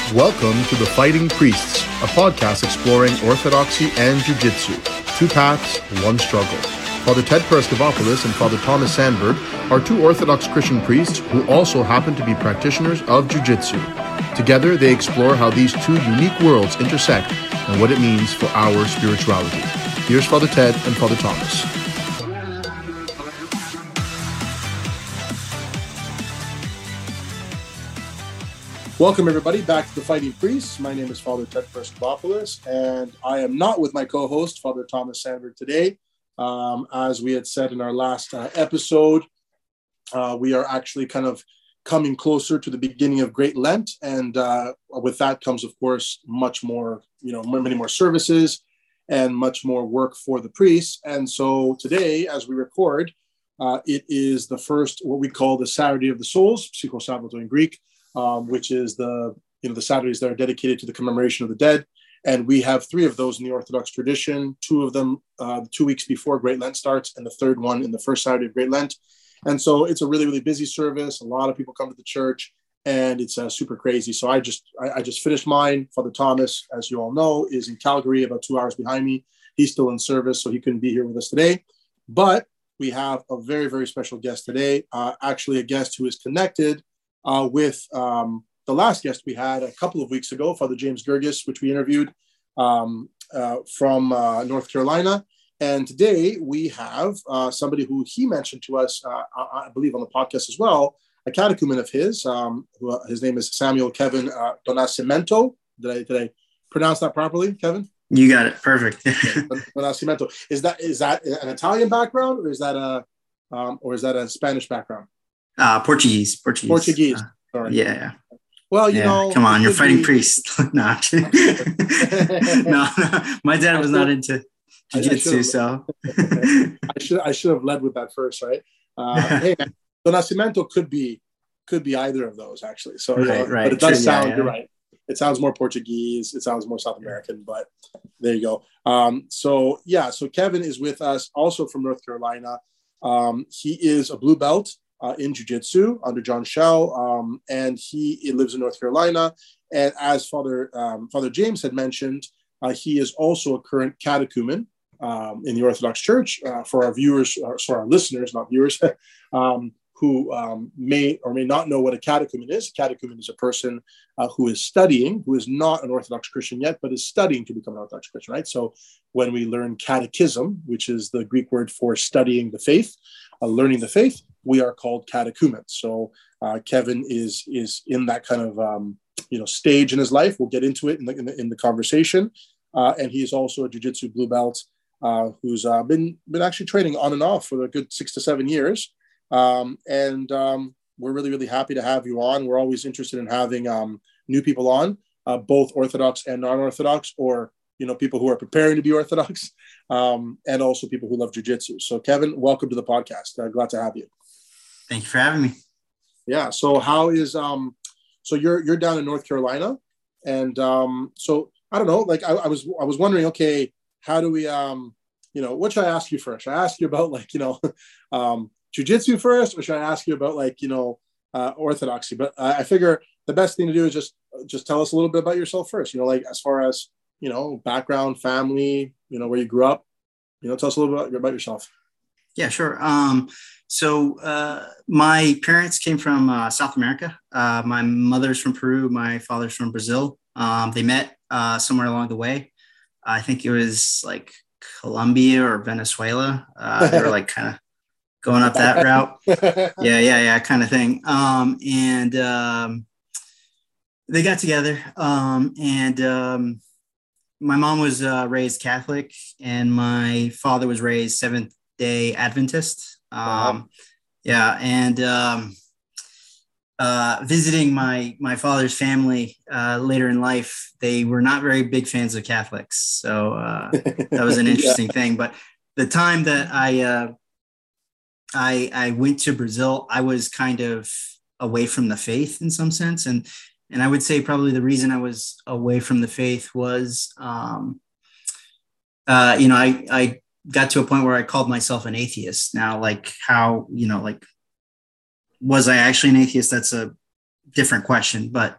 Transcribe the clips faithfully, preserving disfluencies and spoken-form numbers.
Welcome to The Fighting Priests, a podcast exploring orthodoxy and jiu-jitsu. Two paths, one struggle. Father Ted Paraskevopoulos and Father Thomas Sandberg are two Orthodox Christian priests who also happen to be practitioners of jiu-jitsu. Together, they explore how these two unique worlds intersect and what it means for our spirituality. Here's Father Ted and Father Thomas. Welcome, everybody, back to The Fighting Priests. My name is Father Ted Paraskevopoulos, and I am not with my co-host, Father Thomas Sandberg, today. Um, as we had said in our last uh, episode, uh, we are actually kind of coming closer to the beginning of Great Lent, and uh, with that comes, of course, much more, you know, many more services and much more work for the priests. And so today, as we record, uh, it is the first, what we call the Saturday of the Souls, Psychosabato in Greek, Um, which is the you know the Saturdays that are dedicated to the commemoration of the dead, and we have three of those in the Orthodox tradition. Two of them uh, two weeks before Great Lent starts, and the third one in the first Saturday of Great Lent. And so it's a really really busy service. A lot of people come to the church, and it's uh, super crazy. So I just I, I just finished mine. Father Thomas, as you all know, is in Calgary, about two hours behind me. He's still in service, so he couldn't be here with us today. But we have a very very special guest today. Uh, actually, a guest who is connected Uh, with um, the last guest we had a couple of weeks ago, Father James Gergis, which we interviewed um, uh, from uh, North Carolina. And today we have uh, somebody who he mentioned to us, uh, I, I believe on the podcast as well, a catechumen of his. Um, who, uh, his name is Samuel Kevin uh, Donascimento. Did I, did I pronounce that properly, Kevin? You got it. Perfect. Donascimento. Is that is that an Italian background, or is that a um, or is that a Spanish background? Uh, Portuguese, Portuguese. Portuguese. Uh, Sorry. Yeah. Well, you yeah. know, come on, you're fighting be... priest. no, no, no, my dad was not into jiu-jitsu, so I should I should have led with that first, right? Uh, hey, Donascimento could be could be either of those actually. So, right, you know, right. but it does True, sound. yeah, yeah. You're right. It sounds more Portuguese. It sounds more South American, but there you go. Um, so yeah, so Kevin is with us, also from North Carolina. Um, he is a blue belt Uh, in jiu-jitsu under John Shell, um, and he, he lives in North Carolina. And as Father um, Father James had mentioned, uh, he is also a current catechumen um, in the Orthodox Church. Uh, for our viewers, or sorry, our listeners, not viewers, um, who um, may or may not know what a catechumen is. A catechumen is a person uh, who is studying, who is not an Orthodox Christian yet, but is studying to become an Orthodox Christian, right? So when we learn catechism, which is the Greek word for studying the faith, uh, learning the faith, we are called catechumens. So uh, Kevin is is in that kind of um, you know stage in his life. We'll get into it in the in the, in the conversation. Uh, and he is also a jiu-jitsu blue belt uh, who's uh, been been actually training on and off for a good six to seven years. Um, and um, we're really really happy to have you on. We're always interested in having um, new people on, uh, both Orthodox and non-Orthodox, or you know people who are preparing to be Orthodox, um, and also people who love jiu-jitsu. So Kevin, welcome to the podcast. Uh, glad to have you. Thank you for having me. Yeah. So how is um? So you're you're down in North Carolina, and um. So I don't know. Like I, I was I was wondering. Okay, how do we um? You know, what should I ask you first? Should I ask you about like you know, um, jiu-jitsu first, or should I ask you about like you know, uh, orthodoxy? But I, I figure the best thing to do is just just tell us a little bit about yourself first. You know, like as far as you know, background, family. You know, where you grew up. You know, tell us a little bit about yourself. Yeah, sure. Um, so uh, my parents came from uh, South America. Uh, my mother's from Peru. My father's from Brazil. Um, they met uh, somewhere along the way. I think it was like Colombia or Venezuela. Uh, they were like kind of going up that route. Yeah, yeah, yeah, kind of thing. Um, and um, they got together. Um, and um, my mom was uh, raised Catholic, and my father was raised Seventh Day Adventist. Um, wow. Yeah. And um, uh, visiting my, my father's family uh, later in life, they were not very big fans of Catholics. So uh, that was an interesting yeah. thing. But the time that I, uh, I, I went to Brazil, I was kind of away from the faith in some sense. And, and I would say probably the reason I was away from the faith was, um, uh, you know, I, I, got to a point where I called myself an atheist. Now, like how, you know, like, was I actually an atheist? That's a different question. But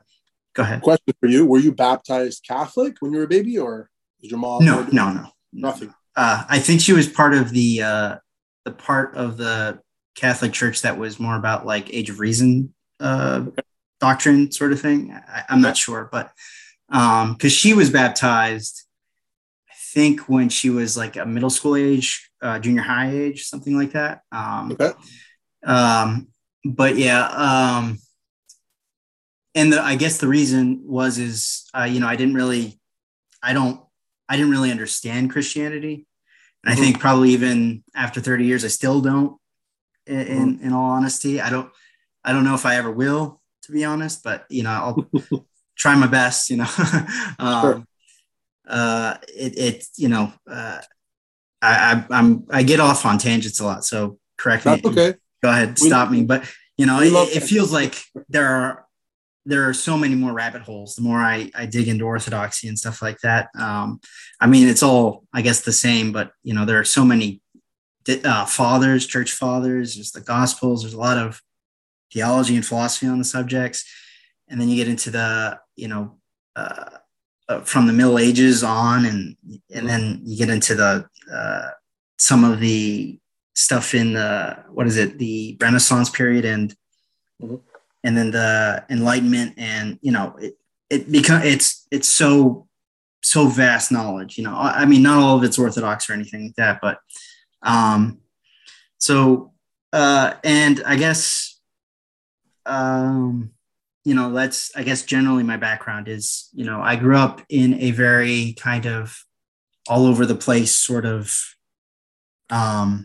Go ahead. Question for you: were you baptized Catholic when you were a baby, or did your mom? No, no, no, nothing. Uh, I think she was part of the uh, the part of the Catholic Church that was more about like Age of Reason uh, Okay. doctrine sort of thing. I, I'm Okay. not sure, but um, because she was baptized, I think when she was like a middle school age, uh, junior high age, something like that. Um, Okay. um, but yeah, um, and the, I guess the reason was is uh, you know I didn't really, I don't, I didn't really understand Christianity, and Mm-hmm. I think probably even after thirty years, I still don't. In, Mm-hmm. in in all honesty, I don't, I don't know if I ever will, to be honest. But you know, I'll try my best. You know, um, Sure. uh, it it you know, uh, I, I I'm I get off on tangents a lot, so correct me. That's okay. Go ahead, We, stop me. But you know, we it, love it feels like there are there are so many more rabbit holes the more I, I dig into orthodoxy and stuff like that. Um, I mean, it's all, I guess, the same, but, you know, there are so many uh, fathers, church fathers, there's the gospels, there's a lot of theology and philosophy on the subjects. And then you get into the, you know, uh, uh, from the Middle Ages on, and, and then you get into the, uh, some of the stuff in the, what is it, the Renaissance period, and, mm-hmm. and then the Enlightenment, and you know it it become it's it's so so vast knowledge. You know, I, I mean, not all of it's orthodox or anything like that, but um, so uh, and I guess um, you know that's I guess generally my background is, you know, I grew up in a very kind of all over the place sort of um,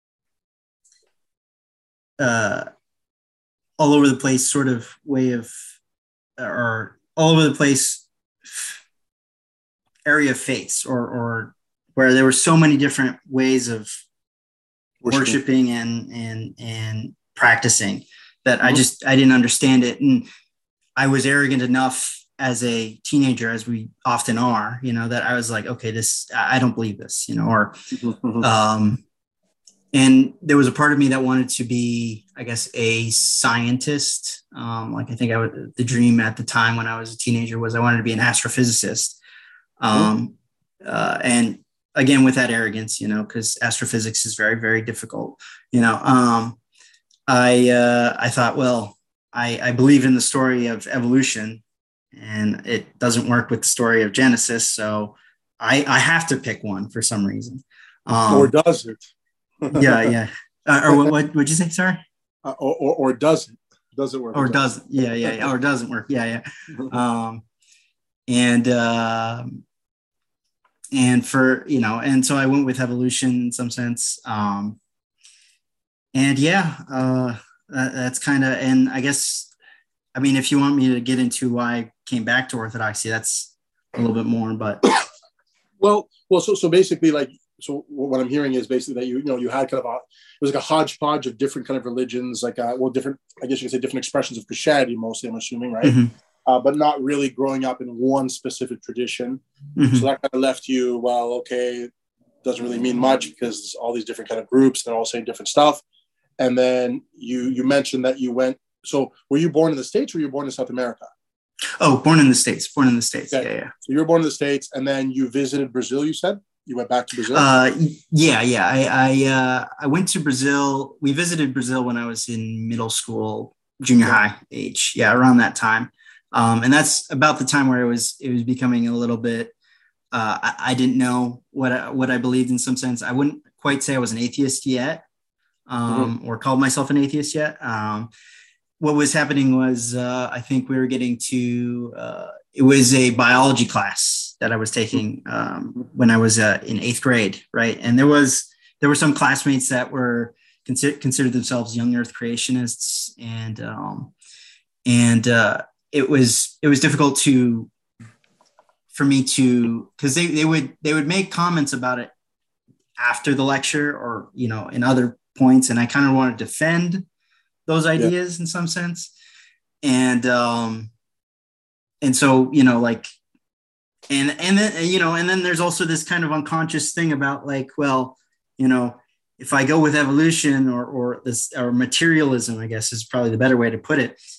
uh, all over the place sort of way of, or all over the place area of faiths, or, or where there were so many different ways of worshiping, worshiping and, and, and practicing that mm-hmm. I just, I didn't understand it. And I was arrogant enough as a teenager, as we often are, you know, that I was like, okay, this, I don't believe this, you know, or, mm-hmm. um, and there was a part of me that wanted to be, I guess, a scientist. Um, like I think I would, the dream at the time when I was a teenager was I wanted to be an astrophysicist. Um, mm-hmm. uh, and again, with that arrogance, you know, because astrophysics is very, very difficult. You know, um, I uh, I thought, well, I, I believe in the story of evolution, and it doesn't work with the story of Genesis, so I, I have to pick one for some reason. Um, or does it? yeah, yeah. Uh, or what? What would you say? Sorry. Uh, or, or or doesn't doesn't work? Or doesn't? Yeah, yeah, yeah. Or doesn't work? Yeah, yeah. Um, and uh, and for you know, and so I went with evolution in some sense. Um, and yeah, uh, that, that's kind of, and I guess, I mean, if you want me to get into why I came back to Orthodoxy, that's a little bit more. But well, well, so so basically, like. So what I'm hearing is basically that you, you know, you had kind of a, it was like a hodgepodge of different kind of religions, like, uh, well, different, I guess you could say different expressions of Christianity, mostly, I'm assuming, right? Mm-hmm. Uh, but not really growing up in one specific tradition. Mm-hmm. So that kind of left you, well, okay, doesn't really mean much because all these different kind of groups, they're all saying different stuff. And then you, you mentioned that you went, so were you born in the States or were you born in South America? Oh, born in the States, born in the States. Okay. Yeah, yeah. So you were born in the States and then you visited Brazil, you said? You went back to Brazil? Uh, yeah, yeah. I I, uh, I went to Brazil. We visited Brazil when I was in middle school, junior yeah. high age. Yeah, around that time. Um, and that's about the time where it was it was becoming a little bit. Uh, I, I didn't know what I, what I believed in some sense. I wouldn't quite say I was an atheist yet, um, mm-hmm. or called myself an atheist yet. Um, what was happening was uh, I think we were getting to. Uh, it was a biology class that I was taking um, when I was uh, in eighth grade, right? And there was there were some classmates that were consider, considered themselves young Earth creationists, and um, and uh, it was it was difficult to for me to because they they would they would make comments about it after the lecture, or you know in other points, and I kind of want to defend those ideas yeah. in some sense, and um, and so you know like. And, and then, you know, and then there's also this kind of unconscious thing about like, well, you know, if I go with evolution or, or this, or materialism, I guess is probably the better way to put it.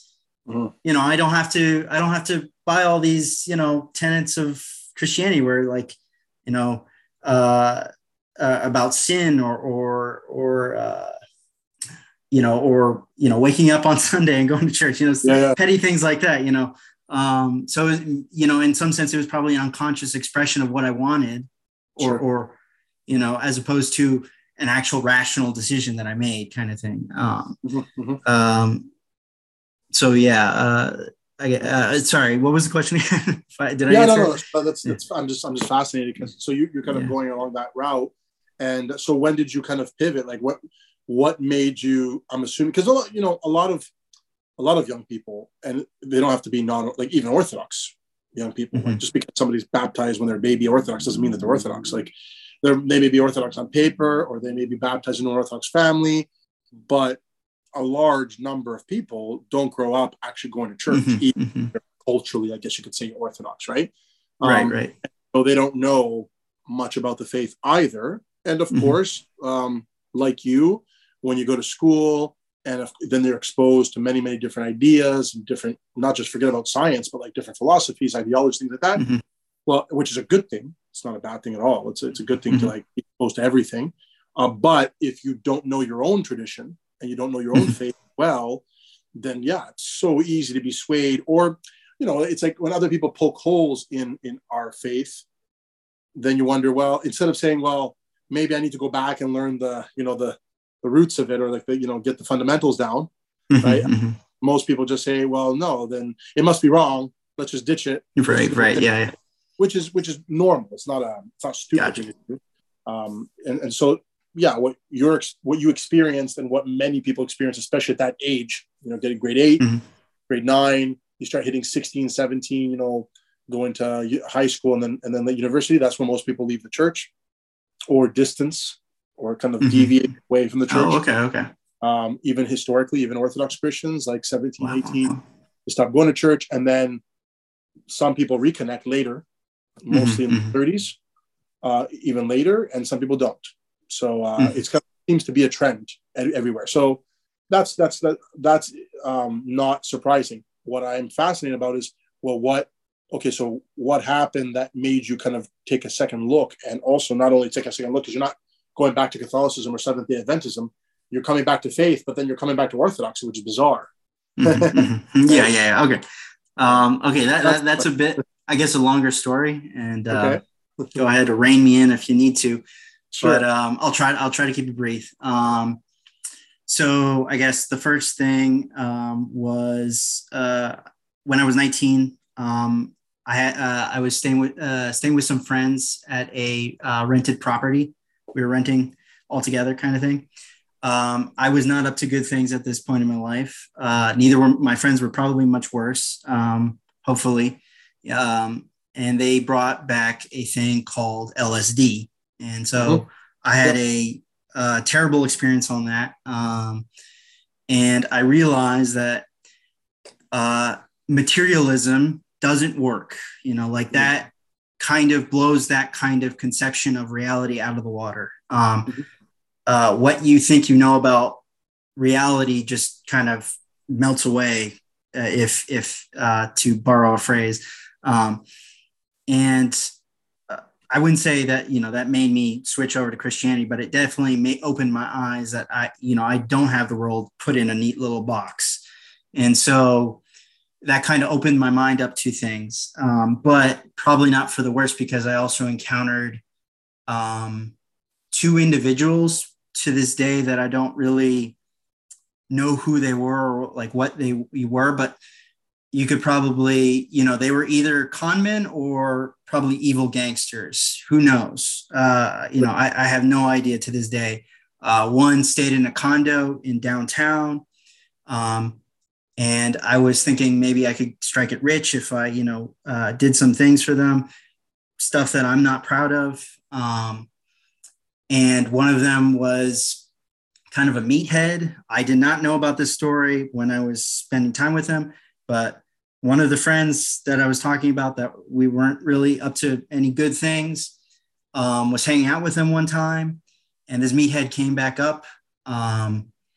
Mhm. You know, I don't have to, I don't have to buy all these, you know, tenets of Christianity where like, you know, uh, uh about sin or, or, or, uh, you know, or, you know, waking up on Sunday and going to church, you know, Yeah, yeah. petty things like that, you know? Um, so, you know, in some sense it was probably an unconscious expression of what I wanted or, Sure. or, you know, as opposed to an actual rational decision that I made kind of thing. Um, Mhm, mhm. um, so yeah, uh, I, uh, sorry, what was the question again? Did I Yeah, no, answer no, it? that's, that's, Yeah. that's, I'm just, I'm just fascinated because, so you, you're kind of Yeah. going along that route. And so when did you kind of pivot? Like what, what made you, I'm assuming, because, you know, a lot of, a lot of young people, and they don't have to be non, like even Orthodox young people, like Mm-hmm. just because somebody's baptized when they're baby Orthodox doesn't mean that they're Orthodox. Like they're, they may be Orthodox on paper, or they may be baptized in an Orthodox family, but a large number of people don't grow up actually going to church, even Mm-hmm. Mm-hmm. culturally, I guess you could say Orthodox, right? Right, Um, right. so they don't know much about the faith either. And of Mm-hmm. course, um, like you, when you go to school, and if, then they're exposed to many, many different ideas and different, not just forget about science, but like different philosophies, ideologies, things like that. Mm-hmm. Well, which is a good thing. It's not a bad thing at all. It's a, it's a good thing to Mm-hmm. like be exposed to everything. Uh, but if you don't know your own tradition and you don't know your own Mm-hmm. faith well, then yeah, it's so easy to be swayed. Or, you know, it's like when other people poke holes in in our faith, then you wonder, well, instead of saying, well, maybe I need to go back and learn the, you know, the the roots of it, or like the, you know, get the fundamentals down, right? Mm-hmm. Most people just say, well, no, then it must be wrong. Let's just ditch it. Let's Right, just right. Yeah, yeah. which is which is normal. It's not a it's not a stupid Gotcha. thing to do. Um, and and so yeah, what you're what you experienced and what many people experience, especially at that age, you know, getting grade eight, Mm-hmm. grade nine, you start hitting sixteen, seventeen, you know, going to high school and then and then the university. That's when most people leave the church or distance or kind of deviate Mm-hmm. away from the Oh, church. okay, okay. Um, even historically, even Orthodox Christians like seventeen, Wow. eighteen, they stop going to church, and then some people reconnect later, mostly in the Mm-hmm. thirties, uh, even later, and some people don't. So uh, Mm-hmm. it's kind of, seems to be a trend everywhere. So that's that's that, that's um, not surprising. What I'm fascinated about is, well, what okay, so what happened that made you kind of take a second look, and also not only take a second look because you're not going back to Catholicism or Seventh Day Adventism, you're coming back to faith, but then you're coming back to Orthodoxy, which is bizarre. Mm-hmm. Mm-hmm. Yeah, Right? yeah, yeah. Okay. Um, okay, that, That's that that's a bit, I guess, a longer story, and uh, okay. go ahead to rein me in if you need to, but Sure. um, I'll try. I'll try to keep it brief. Um, so I guess the first thing um, was uh, when I was nineteen. Um, I had uh, I was staying with uh, staying with some friends at a uh, rented property. We were renting all together, kind of thing. Um, I was not up to good things at this point in my life. Uh, neither were my friends. Were probably much worse. Um, hopefully, um, and they brought back a thing called L S D, and Mm-hmm. so I had Yep. a, a terrible experience on that. Um, and I realized that uh, materialism doesn't work. You know, like that kind of blows that kind of conception of reality out of the water. Um, Mm-hmm. uh, what you think you know about reality just kind of melts away, uh, if if uh, to borrow a phrase. Um, and uh, I wouldn't say that, you know, that made me switch over to Christianity, but it definitely may open my eyes that I, you know, I don't have the world put in a neat little box. And so that kind of opened my mind up to things, um, but probably not for the worst, because I also encountered um, two individuals to this day that I don't really know who they were or like what they were, but you could probably, you know, they were either con men or probably evil gangsters. Who knows? Uh, you know, I, I have no idea to this day. Uh, one stayed in a condo in downtown. Um, and I was thinking maybe I could strike it rich if I, you know, uh, did some things for them, stuff that I'm not proud of. Um, and one of them was kind of a meathead. I did not know about this story when I was spending time with him, but one of the friends that I was talking about that we weren't really up to any good things um, was hanging out with him one time, and this meathead came back up. Um,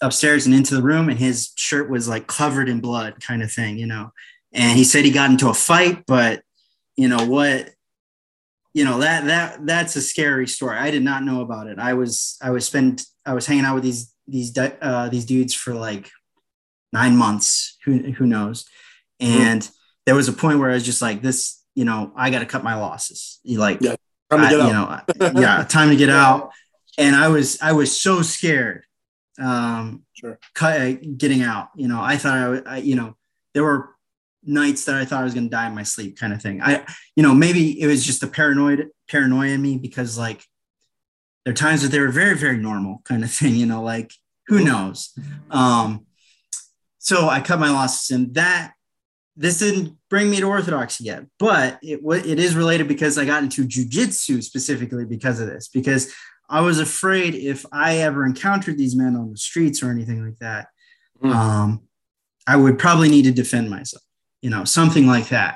upstairs and into the room, and his shirt was like covered in blood, kind of thing, you know. And he said he got into a fight, but you know what, you know, that that that's a scary story. I did not know about it. I was I was spend I was hanging out with these these uh, these dudes for like nine months. Who who knows? And mm. there was a point where I was just like, this, you know, I got to cut my losses. You like, yeah, time to get I, out. You know, yeah, time to get out. And I was I was so scared. Um, sure. cut, getting out. You know, I thought I, I you know, there were nights that I thought I was going to die in my sleep, kind of thing. I, you know, maybe it was just the paranoid paranoia in me, because like there are times that they were very, very normal, kind of thing, you know, like who mm-hmm. knows? Um, so I cut my losses, and that this didn't bring me to Orthodoxy yet, but it it is related, because I got into jiu-jitsu specifically because of this, because I was afraid if I ever encountered these men on the streets or anything like that, mm-hmm. um, I would probably need to defend myself. You know, something like that.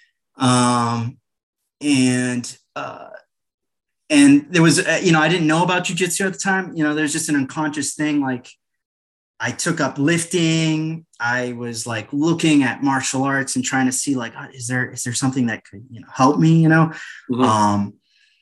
Um, and, uh, and there was, uh, you know, I didn't know about jujitsu at the time. You know, there's just an unconscious thing. Like I took up lifting. I was like looking at martial arts and trying to see like, oh, is there, is there something that could, you know, help me, you know? Mm-hmm. Um,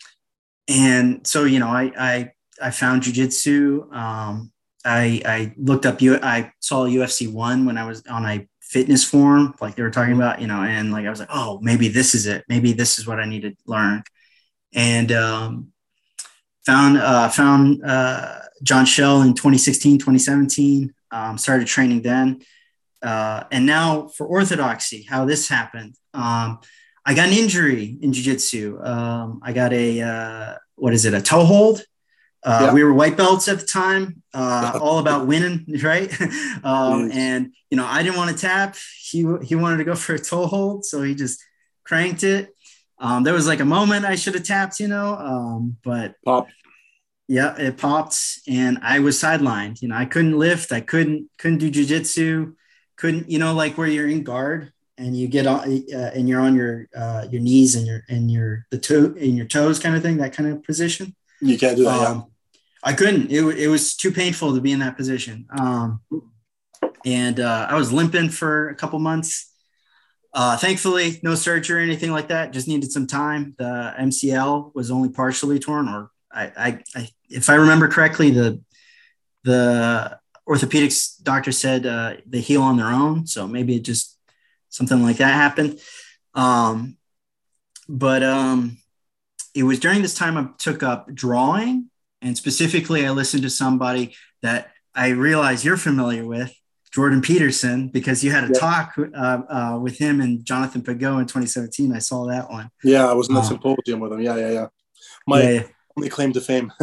and so, you know, I, I, I found jujitsu. Um, I, I looked up, U- I saw U F C one when I was on a fitness forum, like they were talking about, you know, and like I was like, oh, maybe this is it. Maybe this is what I need to learn. And um, found uh, found uh, John Shell in twenty sixteen, twenty seventeen. Um, started training then, uh, and now for Orthodoxy, how this happened. Um, I got an injury in jiu-jitsu. Um, I got a uh, what is it? A toe hold. Uh, yeah. We were white belts at the time, uh, all about winning, right? um, yes. And, you know, I didn't want to tap. He he wanted to go for a toe hold, so he just cranked it. Um, there was like a moment I should have tapped, you know, um, but Pop. Yeah, it popped, and I was sidelined. You know, I couldn't lift. I couldn't couldn't do jiu-jitsu. Couldn't, you know, like where you're in guard and you get on uh, and you're on your uh, your knees and your and your the toe in your toes, kind of thing, that kind of position. You can't do that. Um, yeah. I couldn't. It, it was too painful to be in that position. Um, and uh, I was limping for a couple months. Uh, thankfully, no surgery or anything like that. Just needed some time. The M C L was only partially torn, or I, I, I if I remember correctly, the the orthopedics doctor said uh, they heal on their own. So maybe it just something like that happened. Um, but um, it was during this time I took up drawing. And specifically, I listened to somebody that I realize you're familiar with, Jordan Peterson, because you had a yeah. talk uh, uh, with him and Jonathan Pageau in twenty seventeen. I saw that one. Yeah, I was in the um, symposium with him. Yeah, yeah, yeah. My yeah, yeah. only claim to fame.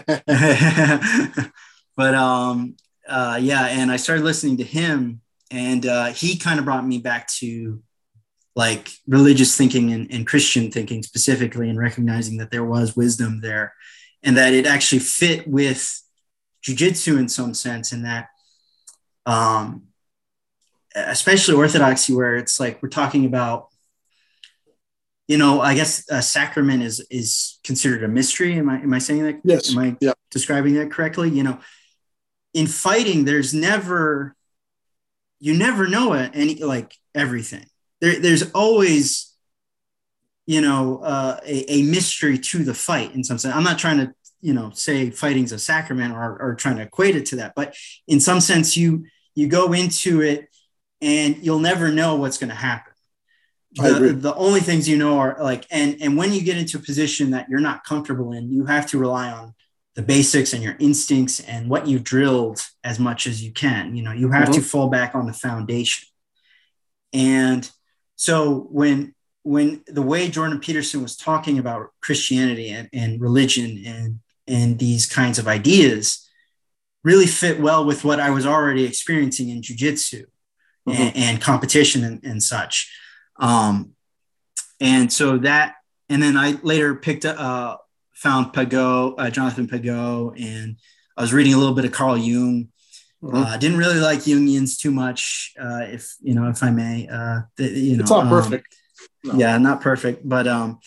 But um, uh, yeah, and I started listening to him, and uh, he kind of brought me back to like religious thinking and, and Christian thinking specifically, and recognizing that there was wisdom there. And that it actually fit with jiu-jitsu in some sense, in that, um, especially Orthodoxy, where it's like we're talking about, you know, I guess a sacrament is is considered a mystery. Am I am I saying that? Yes. Am I yeah. describing that correctly? You know, in fighting, there's never, you never know any like everything. There, there's always, you know, uh, a, a mystery to the fight in some sense. I'm not trying to, you know, say fighting's a sacrament or, or trying to equate it to that, but in some sense you, you go into it and you'll never know what's going to happen. The, the only things, you know, are like, and, and when you get into a position that you're not comfortable in, you have to rely on the basics and your instincts and what you drilled as much as you can. You know, you have mm-hmm. to fall back on the foundation. And so when, when the way Jordan Peterson was talking about Christianity and, and religion and, and these kinds of ideas really fit well with what I was already experiencing in jiu-jitsu mm-hmm. and, and competition and, and such. Um, and so that, and then I later picked up, uh, found Pageau, uh, Jonathan Pageau, and I was reading a little bit of Carl Jung. I mm-hmm. uh, didn't really like Jungians too much, uh, if, you know, if I may, uh, the, you know, it's not um, perfect. No. Yeah, not perfect, but um,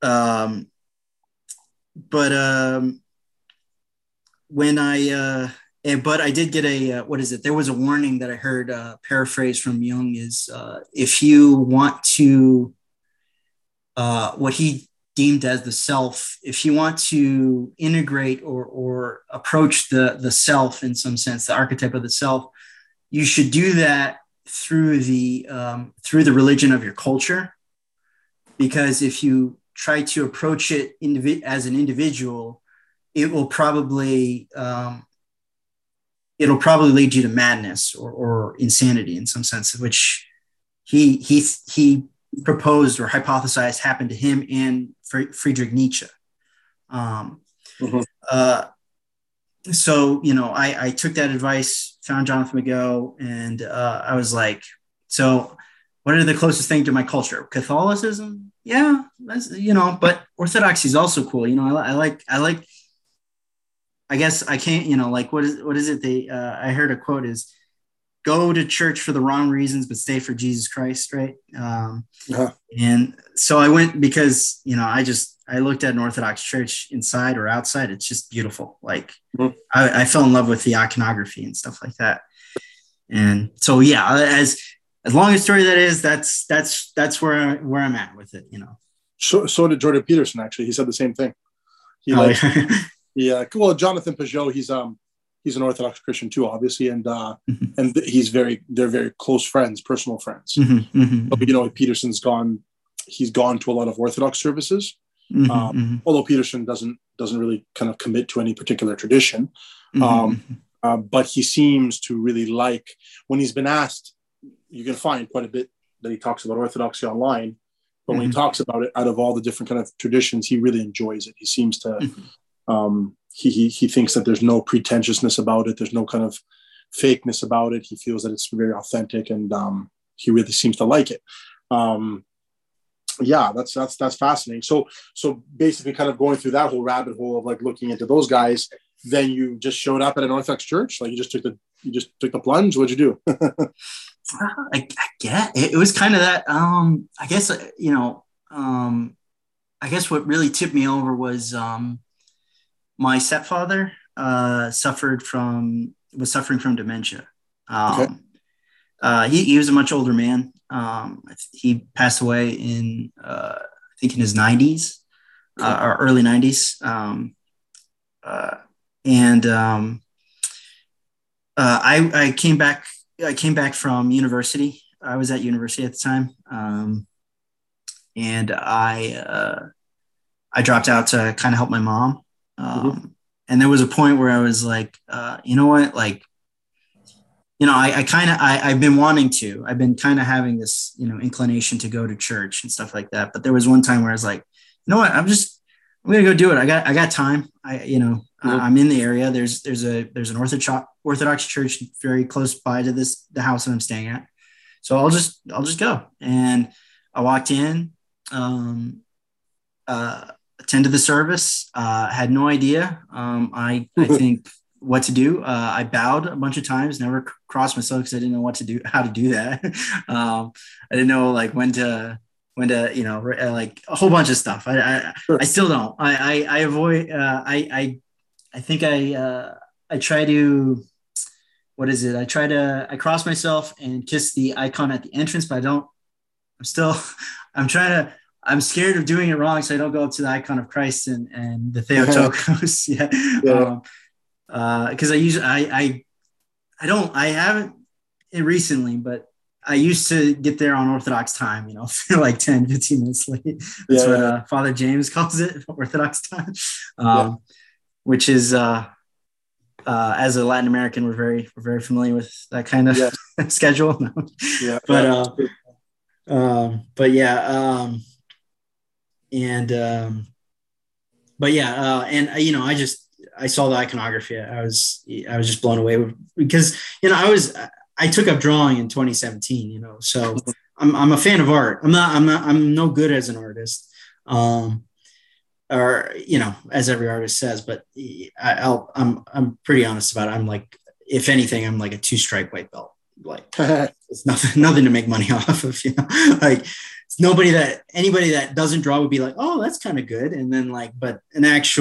um, but um, when I uh, and, but I did get a, uh, what is it? There was a warning that I heard, uh, paraphrase from Jung is, uh, if you want to, uh, what he deemed as the self, if you want to integrate or, or approach the, the self in some sense, the archetype of the self, you should do that through the, um, through the religion of your culture. Because if you try to approach it indivi- as an individual, it will probably, um, it'll probably lead you to madness or, or insanity in some sense, which he, he, he proposed or hypothesized happened to him and Friedrich Nietzsche. Um, mm-hmm. uh, so, you know, I, I took that advice, found Jonathan McGough, and uh, I was like, so what are the closest thing to my culture? Catholicism? Yeah, that's, you know, but Orthodoxy is also cool. You know, I, I like, I like, I guess I can't, you know, like, what is, what is it? They, uh, I heard a quote is, go to church for the wrong reasons, but stay for Jesus Christ. Right. Um, uh-huh. And so I went because, you know, I just, I looked at an Orthodox church inside or outside. It's just beautiful. Like mm-hmm. I, I fell in love with the iconography and stuff like that. And so, yeah, as, as long as story that is, that's, that's, that's where, I, where I'm at with it, you know? So, so did Jordan Peterson. Actually, he said the same thing. He oh, likes, yeah. Well, Jonathan Peugeot, he's, um, he's an Orthodox Christian too, obviously. And, uh, mm-hmm. and he's very, they're very close friends, personal friends. Mm-hmm, mm-hmm. But, you know, Peterson's gone, he's gone to a lot of Orthodox services. Mm-hmm, um, mm-hmm. Although Peterson doesn't, doesn't really kind of commit to any particular tradition. Mm-hmm. Um, uh, but he seems to really like, when he's been asked, you can find quite a bit that he talks about Orthodoxy online, but when mm-hmm. he talks about it, out of all the different kind of traditions, he really enjoys it. He seems to, mm-hmm. um, he, he, he thinks that there's no pretentiousness about it. There's no kind of fakeness about it. He feels that it's very authentic, and um, he really seems to like it. Um, yeah, that's, that's, that's fascinating. So, so basically kind of going through that whole rabbit hole of like looking into those guys, then you just showed up at an Orthodox church. Like you just took the, you just took the plunge. What'd you do? I, I get it. It was kind of that, um, I guess, uh, you know, um, I guess what really tipped me over was, um, my stepfather, uh, suffered from, was suffering from dementia. Um, okay. uh, he, he was a much older man. Um, he passed away in, uh, I think in his nineties, uh, or early nineties. Um, uh, and, um, uh, I, I came back, I came back from university. I was at university at the time. Um, and I, uh, I dropped out to kind of help my mom. Um, mm-hmm. And there was a point where I was like, uh, you know what, like, you know, I, I kind of, I, I've been wanting to, I've been kind of having this, you know, inclination to go to church and stuff like that. But there was one time where I was like, you know what, I'm just, I'm going to go do it. I got, I got time. I, you know, mm-hmm. uh, I'm in the area. There's, there's a, there's an Orthodox Orthodox church very close by to this, the house that I'm staying at. So I'll just, I'll just go. And I walked in, um, uh, attended the service, uh, had no idea. Um, I, I think what to do. Uh, I bowed a bunch of times, never c- crossed myself because I didn't know what to do, how to do that. um, I didn't know like when to, when to, you know, like a whole bunch of stuff. I, I, sure. I still don't, I, I, I avoid, uh, I, I, I think I, uh, I try to, what is it? I try to, I cross myself and kiss the icon at the entrance, but I don't, I'm still, I'm trying to, I'm scared of doing it wrong. So I don't go up to the icon of Christ and, and the Theotokos. yeah. yeah. Um, uh, cause I usually, I, I, I don't, I haven't recently, but I used to get there on Orthodox time, you know, like ten, fifteen minutes late. That's yeah, what uh, Father James calls it, Orthodox time, um, yeah. which is, uh, uh, as a Latin American, we're very, we're very familiar with that kind of yeah. schedule. No. Yeah. But, uh, um, but yeah. Um, and, um, but yeah. Uh, and uh, you know, I just, I saw the iconography. I was, I was just blown away with, because, you know, I was, I took up drawing in twenty seventeen, you know, so I'm, I'm a fan of art. I'm not, I'm not, I'm no good as an artist. Um, or, you know, as every artist says, but I, I'll, I'm, I'm pretty honest about it. I'm like, if anything, I'm like a two stripe white belt. Like it's nothing, nothing to make money off of, you know, like it's nobody that, anybody that doesn't draw would be like, oh, that's kind of good. And then like, but an actual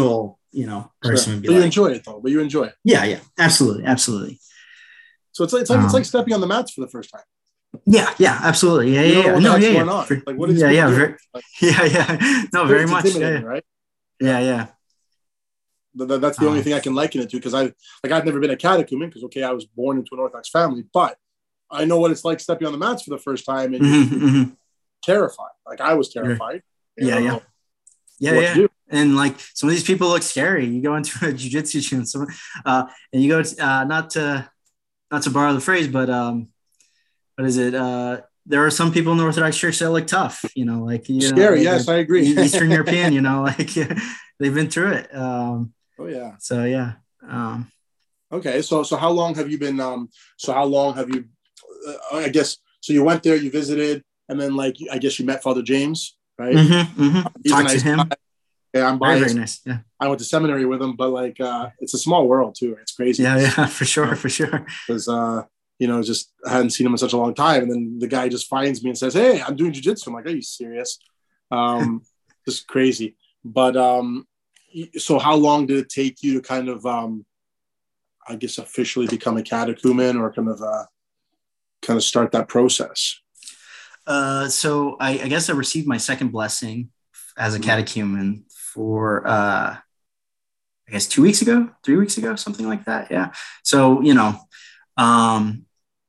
you know, Sure. person would be But like, you enjoy it though. But you enjoy it. Yeah, yeah, absolutely, absolutely. So it's like it's like um, it's like stepping on the mats for the first time. Yeah, yeah, absolutely. Yeah, You yeah, don't know yeah. what the No, heck's yeah, going yeah. on. For, Like, what are these yeah, people yeah, doing? very, Like, yeah, yeah. No, very it's much. intimidating, Yeah, right? yeah, yeah. That, that's the only Um, thing I can liken it to, because I like I've never been a catechumen, because okay, I was born into an Orthodox family, but I know what it's like stepping on the mats for the first time, and mm-hmm, you're, you're mm-hmm. terrified. Like I was Yeah, terrified. I yeah, don't yeah, know yeah, what to yeah. do. And like some of these people look scary. You go into a jujitsu gym, some, uh, and you go to, uh, not to not to borrow the phrase, but um, what is it? Uh, there are some people in the Orthodox Church that look tough. You know, like you know, Scary, they're, yes, they're I agree. Eastern European. You know, like yeah, they've been through it. Um, Oh yeah. so yeah. Um, Okay, so so how long have you been? Um, so how long have you? Uh, I guess so. You went there, you visited, and then like I guess you met Father James, right? mm-hmm, mm-hmm. He's a Talk to nice guy. him. Yeah, I'm Very, very biased. nice. Yeah. I went to seminary with him, but like uh, it's a small world too. It's crazy. Yeah, yeah, for You sure, know, for sure. because uh, you know, just I hadn't seen him in such a long time, and then the guy just finds me and says, "Hey, I'm doing jujitsu." I'm like, "Are you serious?" Um, just crazy. But um, so how long did it take you to kind of, um, I guess, officially become a catechumen, or kind of uh, kind of start that process? Uh, so I, I guess I received my second blessing as a Mhm. catechumen for uh, I guess two weeks ago, three weeks ago, something like that. Yeah. So you know, um,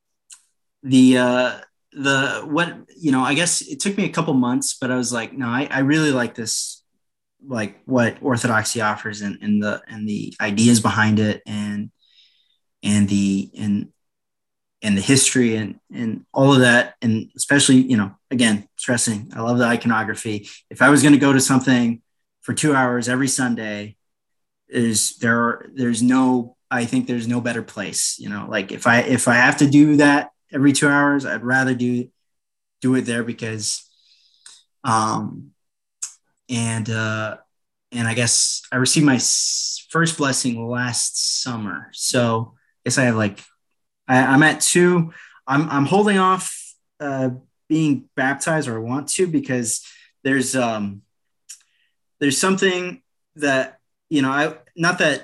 the uh, the what you know, I guess it took me a couple months, but I was like, no, I, I really like this, like what Orthodoxy offers, and, and the and the ideas behind it, and and the and and the history, and and all of that, and especially, you know, again, stressing, I love the iconography. If I was going to go to something for two hours every Sunday, is there are, there's no, I think there's no better place, you know, like if I if I have to do that every two hours, I'd rather do do it there, because um and uh and I guess I received my first blessing last summer, so I guess I have like I, I'm at two. I'm I'm holding off uh, being baptized, or I want to, because there's um there's something that, you know, I not that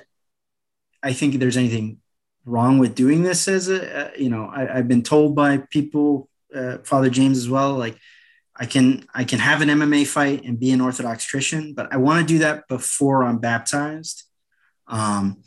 I think there's anything wrong with doing this as a uh, you know, I, I've been told by people, uh, Father James as well, like I can I can have an M M A fight and be an Orthodox Christian, but I want to do that before I'm baptized. Um,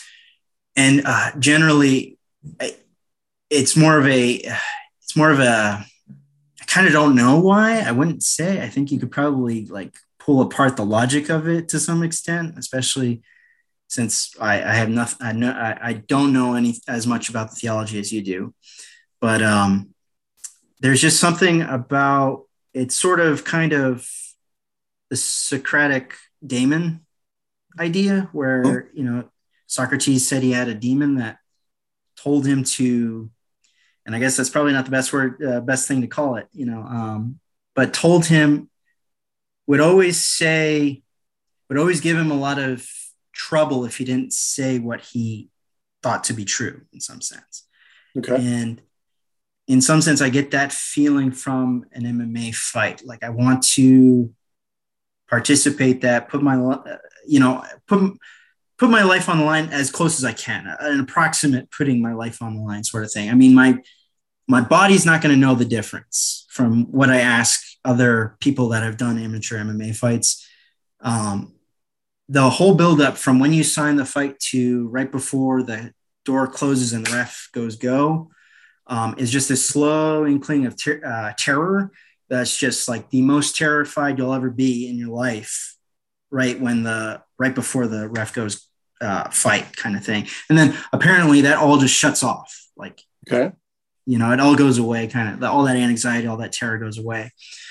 and uh, generally. I, it's more of a it's more of a I kind of don't know why. I wouldn't say. I think you could probably like pull apart the logic of it to some extent, especially since I, I have nothing. I know I, I don't know any as much about the theology as you do, but um, there's just something about it's sort of kind of the Socratic daemon idea, where, you know, Socrates said he had a demon that told him to, and I guess that's probably not the best word, uh, best thing to call it, you know, um, but told him, would always say, would always give him a lot of trouble if he didn't say what he thought to be true in some sense. Okay. And in some sense, I get that feeling from an M M A fight. Like I want to participate, that put my, uh, you know, put, put my life on the line as close as I can, an approximate putting my life on the line sort of thing. I mean, my, my body's not going to know the difference from what I ask other people that have done amateur M M A fights. Um, the whole buildup from when you sign the fight to right before the door closes and the ref goes go um, is just a slow inkling of ter- uh, terror. That's just like the most terrified you'll ever be in your life, right when the right before the ref goes uh, fight kind of thing. And then apparently that all just shuts off. Like, okay. You know, it all goes away, kind of all that anxiety, all that terror goes away.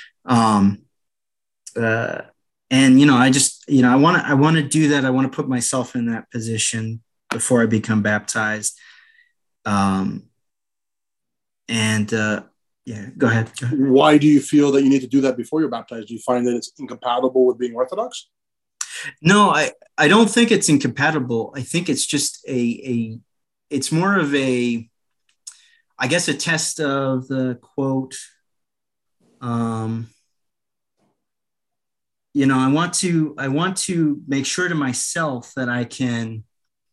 Um, uh, and, you know, I just, you know, I want to, I want to do that. I want to put myself in that position before I become baptized. Um, and, uh, yeah, go ahead. go ahead. Why do you feel that you need to do that before you're baptized? Do you find that it's incompatible with being Orthodox? No, I, I don't think it's incompatible. I think it's just a, a, it's more of a, I guess, a test of the quote, um, you know, I want to, I want to make sure to myself that I can,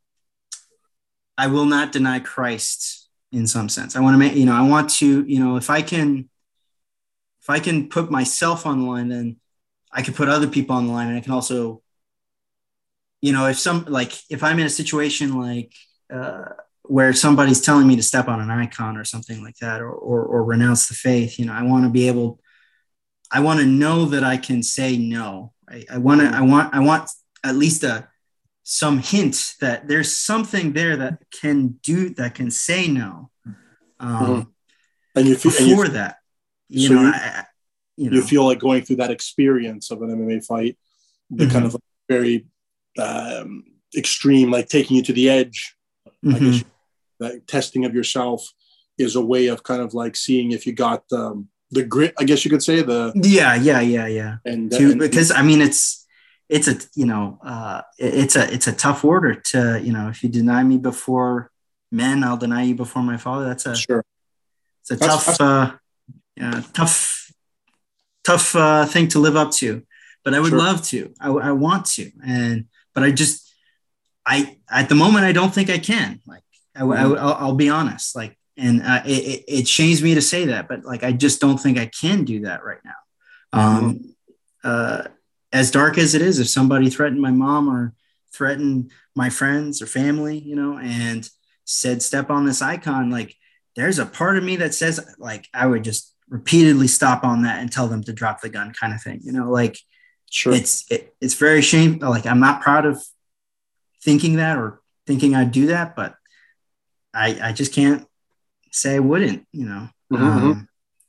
I will not deny Christ in some sense. I want to make, you know, I want to, you know, if I can, if I can put myself on the line, then I can put other people on the line. And I can also, you know, if some, like, if I'm in a situation like, uh, where somebody's telling me to step on an icon or something like that, or, or, or renounce the faith, you know, I want to be able, I want to know that I can say no. I, I want to, I want, I want at least a, some hint that there's something there that can do, that can say no. Um, mm-hmm. And you feel, before and you, that, you so know, you, I, you know, you feel like going through that experience of an M M A fight, the mm-hmm. kind of like very um, extreme, like taking you to the edge, mm-hmm. I guess, that testing of yourself is a way of kind of like seeing if you got um, the grit, I guess you could say the, yeah, yeah, yeah, yeah. And, to, and because I mean, it's, it's a, you know, uh, it's a, it's a tough order to, you know, if you deny me before men, I'll deny you before my Father. That's a, sure. It's a that's, tough, that's, uh, yeah, tough, tough uh, thing to live up to, but I would sure. love to, I, I want to. And, but I just, I, at the moment, I don't think I can. Like, I, mm-hmm. I, I'll, I'll be honest, like, and uh, it, it shames me to say that, but like, I just don't think I can do that right now. Um, mm-hmm. uh, as dark as it is, if somebody threatened my mom or threatened my friends or family, you know, and said, step on this icon, like, there's a part of me that says, like, I would just repeatedly stop on that and tell them to drop the gun, kind of thing, you know, like, sure. it's, it, it's very shame. Like, I'm not proud of thinking that or thinking I'd do that, but I, I just can't say I wouldn't, you know? Mm-hmm. Um,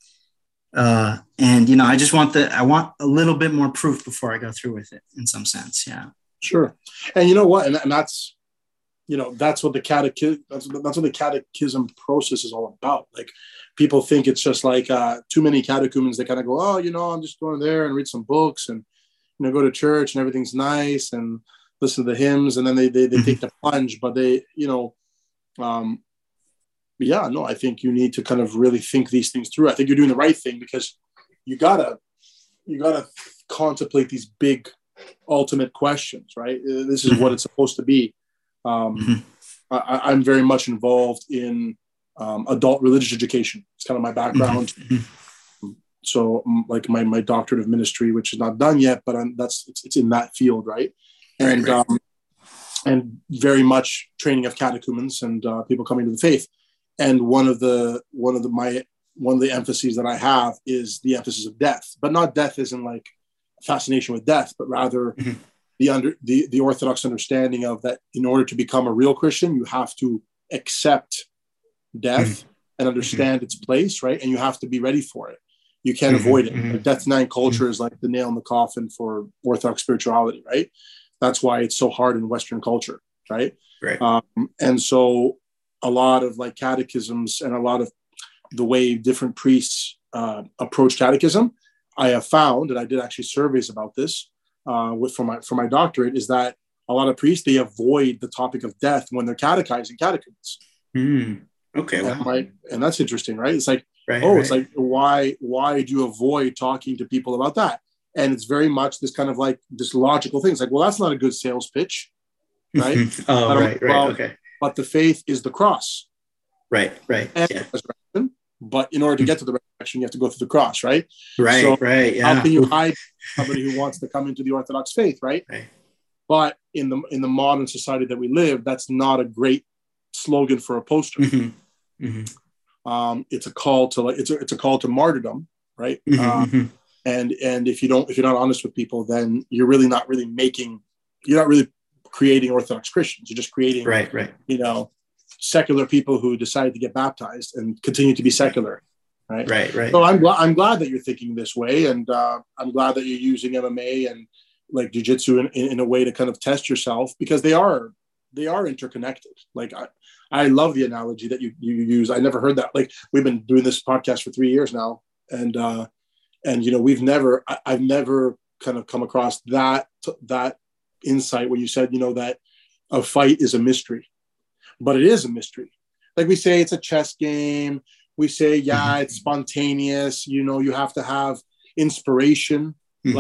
uh, and, you know, I just want the, I want a little bit more proof before I go through with it in some sense. Yeah. Sure. And you know what? And, and that's, you know, that's what the catechism, that's, that's what the catechism process is all about. Like, people think it's just like uh, too many catechumens. They kind of go, oh, you know, I'm just going there and read some books and, you know, go to church and everything's nice and listen to the hymns. And then they, they, they mm-hmm. take the plunge, but they, you know, um, yeah, no, I think you need to kind of really think these things through. I think you're doing the right thing because you gotta, you gotta contemplate these big ultimate questions, right? This is what it's supposed to be. Um, mm-hmm. I, I'm very much involved in um, adult religious education. It's kind of my background. Mm-hmm. So um, like my, my doctorate of ministry, which is not done yet, but I'm, that's, it's, it's in that field. Right. And, right, right. Um, and very much training of catechumens and uh, people coming to the faith. And one of the, one of the, my, one of the emphases that I have is the emphasis of death, but not death isn't like fascination with death, but rather mm-hmm. the under the, the Orthodox understanding of that in order to become a real Christian, you have to accept death mm-hmm. and understand mm-hmm. its place, right? And you have to be ready for it. You can't mm-hmm. avoid it. Mm-hmm. Like death denying culture mm-hmm. is like the nail in the coffin for Orthodox spirituality, right? That's why it's so hard in Western culture, right? Right. Um, and so a lot of like catechisms and a lot of the way different priests uh, approach catechism, I have found, and I did actually surveys about this uh, with for my for my doctorate, is that a lot of priests, they avoid the topic of death when they're catechizing catechumens. Mm. Okay, wow. And, right, and that's interesting, right? It's like, right, oh, right. it's like why why do you avoid talking to people about that? And it's very much this kind of like this logical thing. It's like, well, that's not a good sales pitch, right? oh, right, right, well, okay. But the faith is the cross, right, right, and yeah. resurrection. But in order to get to the resurrection, you have to go through the cross, right? Right, so right, yeah. How can you hide somebody who wants to come into the Orthodox faith, right? Right. But in the in the modern society that we live, that's not a great slogan for a poster. Mm-hmm. Mm-hmm. Um, it's a call to like it's a it's a call to martyrdom, right? Mm-hmm. Um, and and if you don't if you're not honest with people, then you're really not really making you're not really creating Orthodox Christians. You're just creating, right, right. you know, secular people who decided to get baptized and continue to be secular, right? Right, right. So I'm glad I'm glad that you're thinking this way, and uh, I'm glad that you're using M M A and like jiu-jitsu in, in, in a way to kind of test yourself, because they are they are interconnected. Like I, I love the analogy that you you use. I never heard that. Like we've been doing this podcast for three years now, and uh, and you know we've never I, I've never kind of come across that that insight where you said, you know, that a fight is a mystery, but it is a mystery. Like we say, it's a chess game. We say, yeah, it's spontaneous. You know, you have to have inspiration. Mm-hmm. Like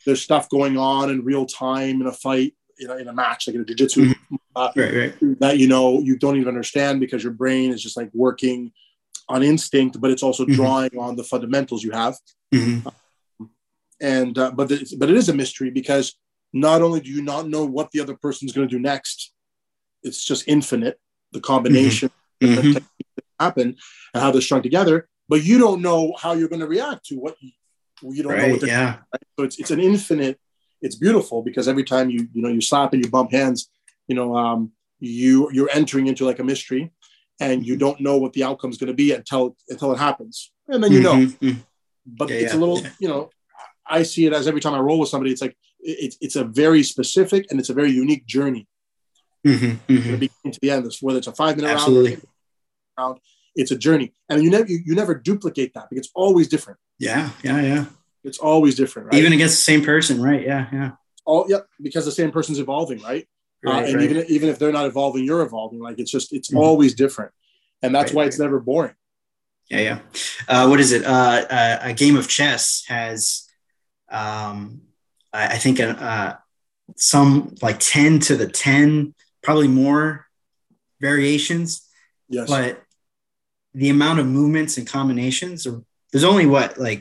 there's stuff going on in real time in a fight, you know, in a match, like in a jiu-jitsu, mm-hmm. uh, right, right. that, you know, you don't even understand because your brain is just like working on instinct, but it's also mm-hmm. drawing on the fundamentals you have. Mm-hmm. Um, and, uh, but, the, but it is a mystery because not only do you not know what the other person's going to do next, it's just infinite, the combination mm-hmm. that mm-hmm. happen and how they're strung together, but you don't know how you're going to react to what you, you don't right, know what they're yeah. doing, right? So it's, it's an infinite, it's beautiful because every time you, you know, you slap and you bump hands, you know, um, you, you're entering into like a mystery and you don't know what the outcome is going to be until, until it happens. And then, you know, mm-hmm. but yeah, it's yeah. a little, you know, I see it as every time I roll with somebody, it's like, it's, it's a very specific and it's a very unique journey. Mm-hmm. Mm-hmm. From the beginning to the end, whether it's a five minute Absolutely. round, round, it's a journey. And you never, you, you never duplicate that because it's always different. Yeah. Yeah. Yeah. It's always different, right? Even against the same person. Right. Yeah. Yeah. All, yep. Because the same person's evolving. Right. Right, uh, and right. even, even if they're not evolving, you're evolving. Like it's just, it's mm-hmm. always different. And that's right, why right. it's never boring. Yeah. Yeah. Uh, what is it? Uh, uh, a game of chess has, um, I, I think, a, uh, some like ten to the ten, probably more variations. Yes. But the amount of movements and combinations, are, there's only what, like,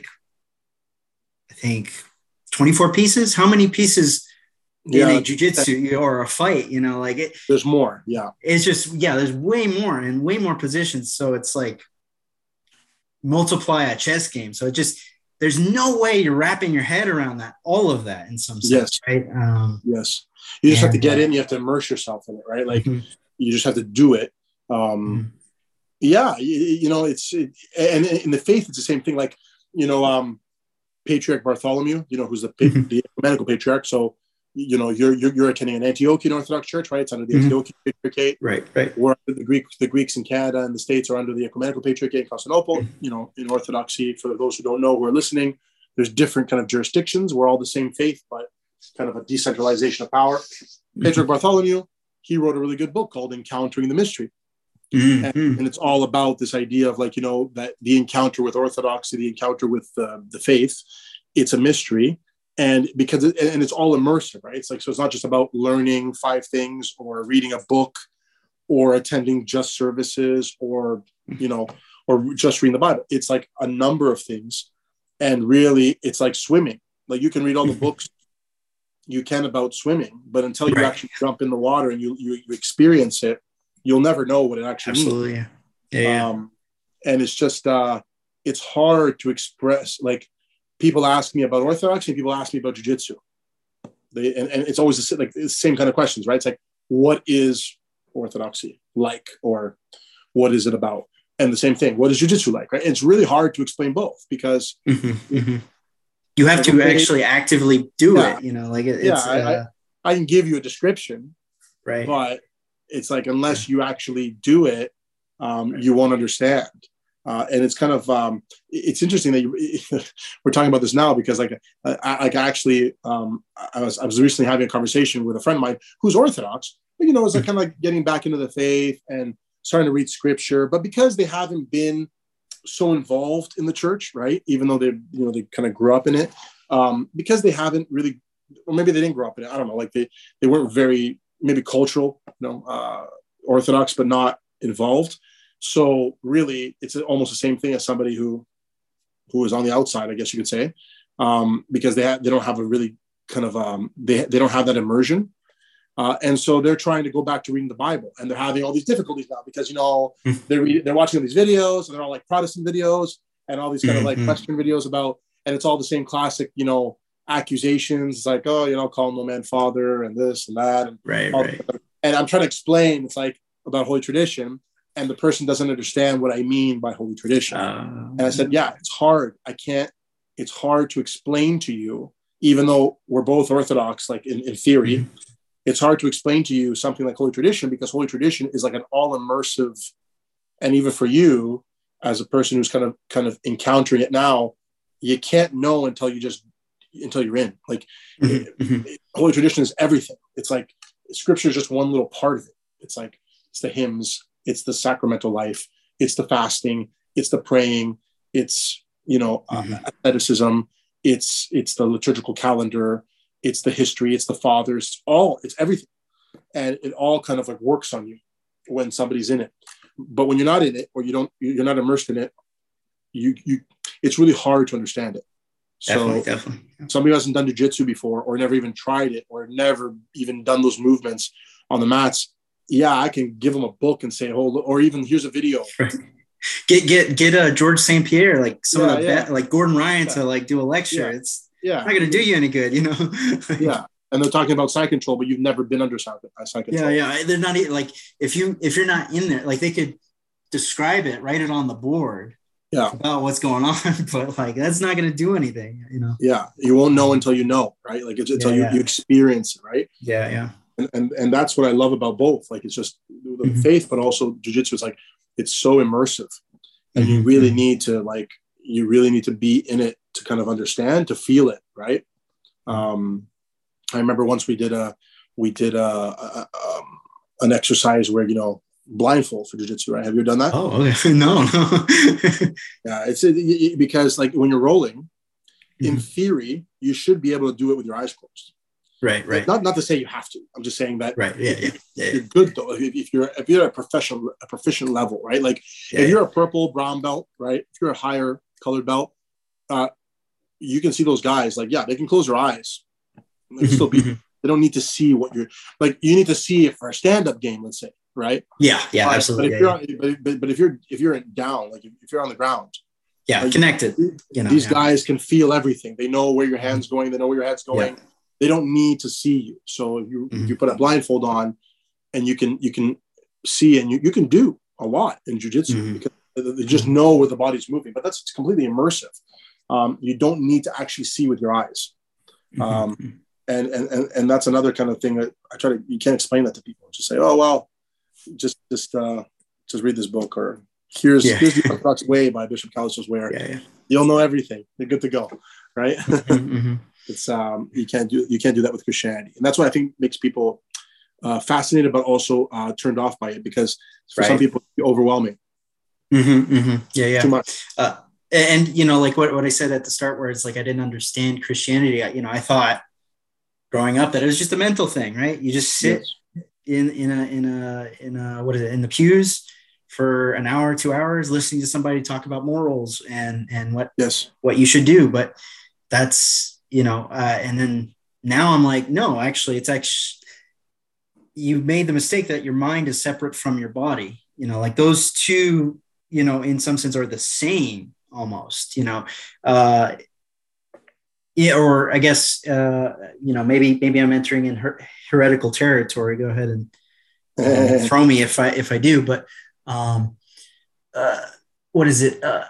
I think twenty-four pieces. How many pieces yeah, in a jiu-jitsu or a fight, you know, like it, there's more. Yeah. It's just, yeah, there's way more and way more positions. So it's like multiply a chess game. So it just, there's no way you're wrapping your head around that, all of that in some sense, yes. right? Um, yes. You just and, have to get uh, in. You have to immerse yourself in it, right? Like mm-hmm. you just have to do it. Um, mm-hmm. Yeah. You, you know, it's, it, and in the faith, it's the same thing. Like, you know, um, Patriarch Bartholomew, you know, who's the, mm-hmm. the ecumenical patriarch. So, you know, you're, you're, you're attending an Antiochian Orthodox church, right? It's under the mm-hmm. Antiochian Patriarchate. Right, right. We're under the Greek, the Greeks in Canada and the States are under the ecumenical patriarchate in Constantinople. Mm-hmm. You know, in Orthodoxy, for those who don't know, who are listening, there's different kind of jurisdictions. We're all the same faith, but kind of a decentralization of power. Mm-hmm. Patriarch Bartholomew, he wrote a really good book called Encountering the Mystery. Mm-hmm. And, and it's all about this idea of like, you know, that the encounter with Orthodoxy, the encounter with uh, the faith, it's a mystery. And because, it, and it's all immersive, right? It's like, so it's not just about learning five things or reading a book or attending just services or, you know, or just reading the Bible. It's like a number of things. And really it's like swimming. Like you can read all the books you can about swimming, but until you right. actually jump in the water and you, you, you experience it, you'll never know what it actually Absolutely. means. Yeah. Yeah, yeah. Um, and it's just, uh, it's hard to express. Like people ask me about Orthodoxy and people ask me about jiu-jitsu. They, and, and it's always the, like the same kind of questions, right? It's like, what is Orthodoxy like? Or what is it about? And the same thing, what is jiu-jitsu like, right? It's really hard to explain both because mm-hmm, mm-hmm. you have to actually actively do yeah, it, you know, like it, yeah, it's, I, uh, I, I can give you a description, right? But it's like, unless you actually do it, um, right. you won't understand. Uh, and it's kind of, um, it's interesting that you, we're talking about this now because like, I, like actually, um, I was, I was recently having a conversation with a friend of mine who's Orthodox, but you know, it's like kind of like getting back into the faith and starting to read scripture, but because they haven't been so involved in the church, right? Even though they, you know, they kind of grew up in it, um, because they haven't really, or maybe they didn't grow up in it. I don't know. Like they, they weren't very, maybe cultural, you know, uh, Orthodox, but not involved. So really it's almost the same thing as somebody who, who is on the outside, I guess you could say, um, because they ha- they don't have a really kind of, um, they, they don't have that immersion. Uh, and so they're trying to go back to reading the Bible and they're having all these difficulties now because, you know, they're, read, they're watching all these videos and they're all like Protestant videos and all these kind of like Western videos about, and it's all the same classic, you know, accusations. It's like, oh, you know, call no man father and this and that. And, right, right. and I'm trying to explain, it's like about Holy Tradition and the person doesn't understand what I mean by Holy Tradition. Uh, and I said, yeah, it's hard. I can't, it's hard to explain to you, even though we're both Orthodox, like in, in theory, mm-hmm. It's hard to explain to you something like Holy Tradition because Holy Tradition is like an all immersive, and even for you as a person who's kind of kind of encountering it now, you can't know until you just until you're in. Like mm-hmm. it, it, Holy Tradition is everything. It's like Scripture is just one little part of it. It's like it's the hymns, it's the sacramental life, it's the fasting, it's the praying, it's you know mm-hmm. uh, asceticism, it's it's the liturgical calendar, it's the history, it's the fathers, all it's everything, and it all kind of like works on you when somebody's in it. But when you're not in it, or you don't, you're not immersed in it, you you it's really hard to understand it. Definitely, So definitely. somebody who hasn't done jiu-jitsu before, or never even tried it, or never even done those movements on the mats, yeah, I can give them a book and say, hold, or even here's a video. Right. Get get get uh, George Saint Pierre, like some Yeah, of the yeah. be- like Gordon Ryan Yeah. to like do a lecture. Yeah. It's Yeah, not going to do you any good, you know. yeah, and they're talking about side control, but you've never been under side, side Yeah, control. yeah. They're not e- like if you if you're not in there, like they could describe it, write it on the board, Yeah, about what's going on, but like that's not going to do anything, you know. yeah, you won't know until you know, right? Like it's until Yeah, you, yeah. you experience it, right? Yeah, yeah. And, and and that's what I love about both. Like it's just the Mhm. faith, but also jiu-jitsu is like it's so immersive, and you Mhm, really mhm. need to like you really need to be in it to kind of understand, to feel it, right? Um, I remember once we did a we did a, a um, an exercise where you know blindfold for jiu-jitsu, right? Have you ever done that? Oh, okay. No, no. Yeah, it's it, it, because like when you're rolling, in Mhm. theory, you should be able to do it with your eyes closed. Right, right, Not not to say you have to. I'm just saying that right. Yeah, yeah, yeah. you're good though. If, if you're if you're at a professional a proficient level, right? Like Yeah, if you're a purple brown belt, right? If you're a higher colored belt, uh, you can see those guys. Like yeah, they can close their eyes. They can still be. Mhm. They don't need to see what you're like. You need to see it for a stand-up game, let's say, right? Yeah, yeah, Uh, absolutely. But if Yeah, you're yeah. on, but, but, but if you're if you're down, like if, if you're on the ground, Yeah, like, connected. You know, these yeah. guys can feel everything. They know where your hand's going. They know where your head's going. Yeah. They don't need to see you. So if you Mhm. if you put a blindfold on, and you can you can see and you, you can do a lot in jiu-jitsu Mhm. because they just know where the body's moving. But that's completely immersive. Um, you don't need to actually see with your eyes. Um, Mhm. and, and and and that's another kind of thing that I try to. You can't explain that to people. Just say, oh well, just just uh, just read this book, or here's Yeah. here's the Orthodox Way by Bishop Callisto's Ware. Yeah, yeah. You'll know everything. You're good to go, right? Mhm, mhm. It's um you can't do you can't do that with Christianity, and that's what I think makes people uh, fascinated, but also uh, turned off by it, because for some Right. people it's overwhelming. Mhm, mhm. Yeah, yeah. Too much. Uh, and you know, like what, what I said at the start, where it's like I didn't understand Christianity. I, you know, I thought growing up that it was just a mental thing, right? You just sit Yes. in in a in a in a what is it in the pews for an hour, two hours, listening to somebody talk about morals and and what Yes. what you should do. But that's you know, uh, and then now I'm like, no, actually, it's actually you've made the mistake that your mind is separate from your body. You know, like those two, you know, in some sense are the same almost. You know, uh, yeah, or I guess uh, you know, maybe maybe I'm entering in her- heretical territory. Go ahead and uh, throw me if I if I do. But um, uh, what is it? Uh,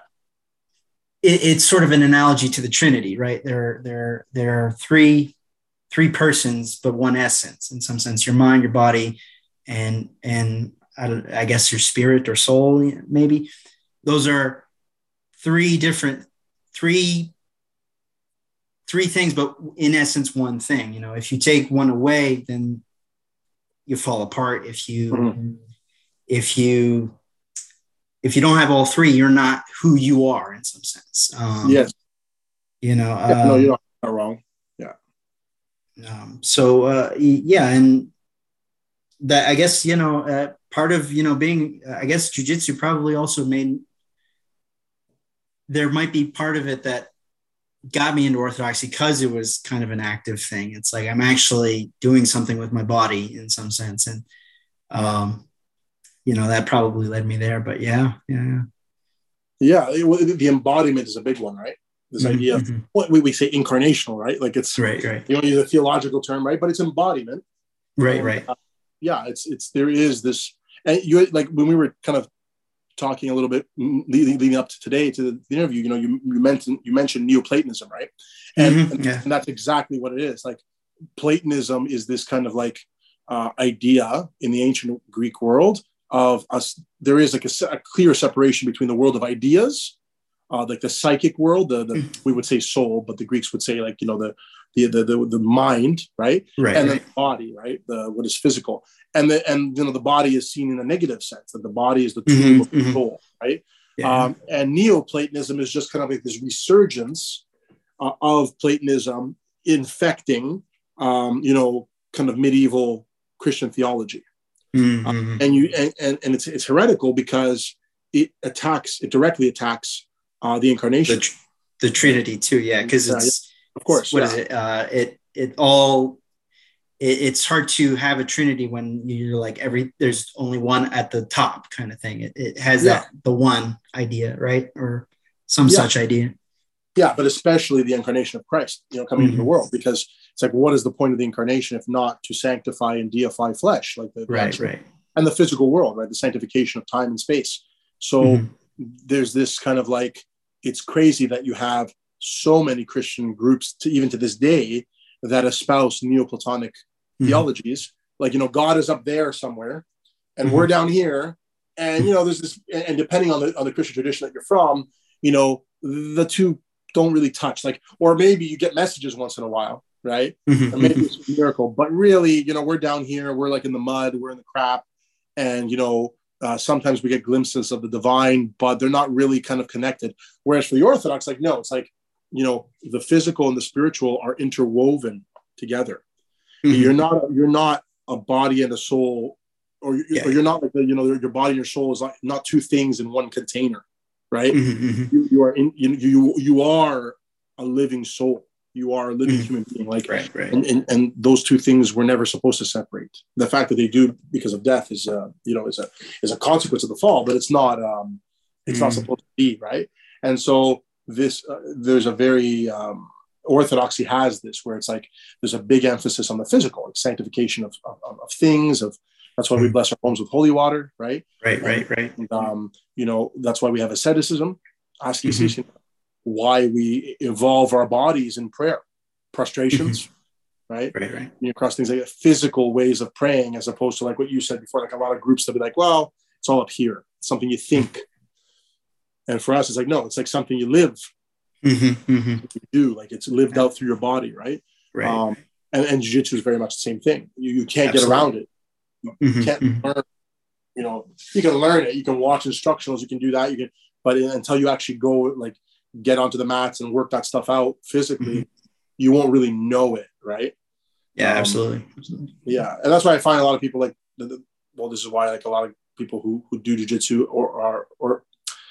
it? It's sort of an analogy to the Trinity, right? There there there are three three persons, but one essence in some sense. Your mind, your body, and and I, don't, I guess your spirit or soul, maybe. Those are three different three. three things, but in essence, one thing. You know, if you take one away, then you fall apart. If you, Mm-hmm. if you, if you don't have all three, you're not who you are in some sense. Um, Yes. You know. Yeah, no, Um, you're not wrong. Yeah. um, so uh, yeah, and that I guess you know uh, part of you know being I guess jujitsu probably also made there might be part of it that got me into orthodoxy because it was kind of an active thing. It's like I'm actually doing something with my body in some sense, and um, you know that probably led me there. But yeah, yeah, Yeah. It, the embodiment is a big one, right? This mm-hmm, idea of mm-hmm. what we, we say incarnational, right? Like it's right, right, you don't use a theological term, right? But it's embodiment. right, And, right. uh, yeah, it's it's there is this, and you like when we were kind of talking a little bit leading, leading up to today to the interview, you know, you, you mentioned you mentioned Neoplatonism, right? And, Mm-hmm, and, yeah. and that's exactly what it is. Like Platonism is this kind of like uh, idea in the ancient Greek world of us. There is like a, a clear separation between the world of ideas, uh, like the psychic world, the, the we would say soul, but the Greeks would say like you know the the the the, the mind, right? Right, and right. then the body, right? The what is physical. And the and you know the body is seen in a negative sense, that the body is the tomb Mm-hmm, of the mm-hmm. soul, right? Yeah. Um, and Neoplatonism is just kind of like this resurgence uh, of Platonism infecting, um, you know, kind of medieval Christian theology. Mm-hmm. Uh, and you and, and, and it's it's heretical because it attacks, it directly attacks uh, the incarnation. The, tr- the Trinity too, yeah, because it's, yeah, yeah. Of course, what yeah. is it? Uh, it it all it, it's hard to have a Trinity when you're like every there's only one at the top kind of thing. It, it has yeah. that the one idea, right, or some yeah. such idea. Yeah, but especially the incarnation of Christ, you know, coming mm-hmm. into the world, because it's like, what is the point of the incarnation if not to sanctify and deify flesh, like the right, actual, right, and the physical world, right? The sanctification of time and space. So mm-hmm. there's this kind of like, it's crazy that you have so many Christian groups, to even to this day, that espouse Neoplatonic mm-hmm. theologies. Like, you know, God is up there somewhere, and mm-hmm. we're down here, and you know, there's this, and depending on the on the Christian tradition that you're from, you know, the two don't really touch, like, or maybe you get messages once in a while, right? Mm-hmm. Or maybe it's a miracle, but really, you know, we're down here, we're like in the mud, we're in the crap, and you know, uh, sometimes we get glimpses of the divine, but they're not really kind of connected. Whereas for the Orthodox, like, no, it's like, you know, the physical and the spiritual are interwoven together. Mm-hmm. You're not, you're not a body and a soul, or, yeah. or you're not like the, you know, your body and your soul is like not two things in one container. Right, mm-hmm. you, you are in you, you you are a living soul. You are a living mm-hmm. human being. Like, right, right. And, and and those two things were never supposed to separate. The fact that they do because of death is, uh, you know, is a is a consequence of the fall, but it's not um, it's mm-hmm. not supposed to be, right. And so this uh, there's a very um, Orthodoxy has this where it's like there's a big emphasis on the physical, like sanctification of of, of things of. That's why we bless our homes with holy water, right? Right, right, right. And, um, you know, that's why we have asceticism, asceticism, mm-hmm. why we evolve our bodies in prayer, prostrations, mm-hmm. right? Right, right. You know, across things like physical ways of praying, as opposed to like what you said before, like a lot of groups that be like, well, it's all up here. It's something you think. Mm-hmm. And for us, it's like, no, it's like something you live. Mm-hmm. Mm-hmm. You do, like it's lived out through your body, right? Right. Um, and, and jiu-jitsu is very much the same thing. You, you can't Absolutely. get around it. You mm-hmm, can't mm-hmm. learn, you know, you can learn it. You can watch instructionals. You can do that. You can, but until you actually go like get onto the mats and work that stuff out physically, mm-hmm. you won't really know it, right? Yeah, um, absolutely. absolutely. Yeah, and that's why I find a lot of people like, well, this is why like a lot of people who who do jiu-jitsu or are or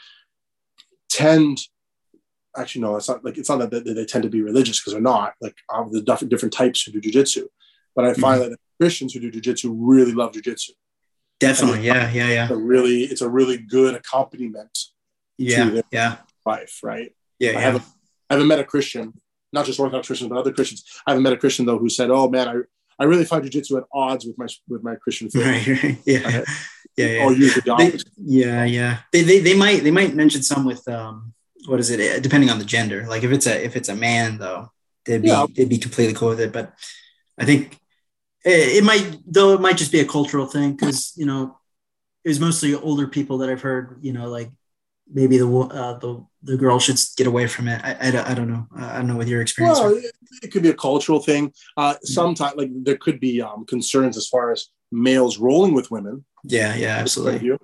tend. Actually, no, it's not like it's not that they, they tend to be religious because they're not. Like um, the different different types who do jiu-jitsu, but I find mm-hmm. that Christians who do jiu-jitsu really love jiu-jitsu. Definitely, yeah, yeah, yeah. It's a really, it's a really good accompaniment yeah, to their yeah. life, right? Yeah, I yeah. haven't, I haven't met a Christian, not just Orthodox Christians, but other Christians. I haven't met a Christian though who said, "Oh man, I, I really find jiu-jitsu at odds with my with my Christian faith." Right, right. Yeah, uh, yeah, yeah. Or usually the opposite. They, yeah, yeah. They, they they might they might mention some with um what is it? Depending on the gender. Like if it's a if it's a man though, they'd be yeah. they'd be completely cool with it. But I think. It might, though, it might just be a cultural thing because, you know, it was mostly older people that I've heard, you know, like maybe the uh, the the girl should get away from it. I, I, I don't know. I don't know what your experience well, is. It, it could be a cultural thing. Uh, sometimes, like, there could be um, concerns as far as males rolling with women. Yeah, yeah, absolutely.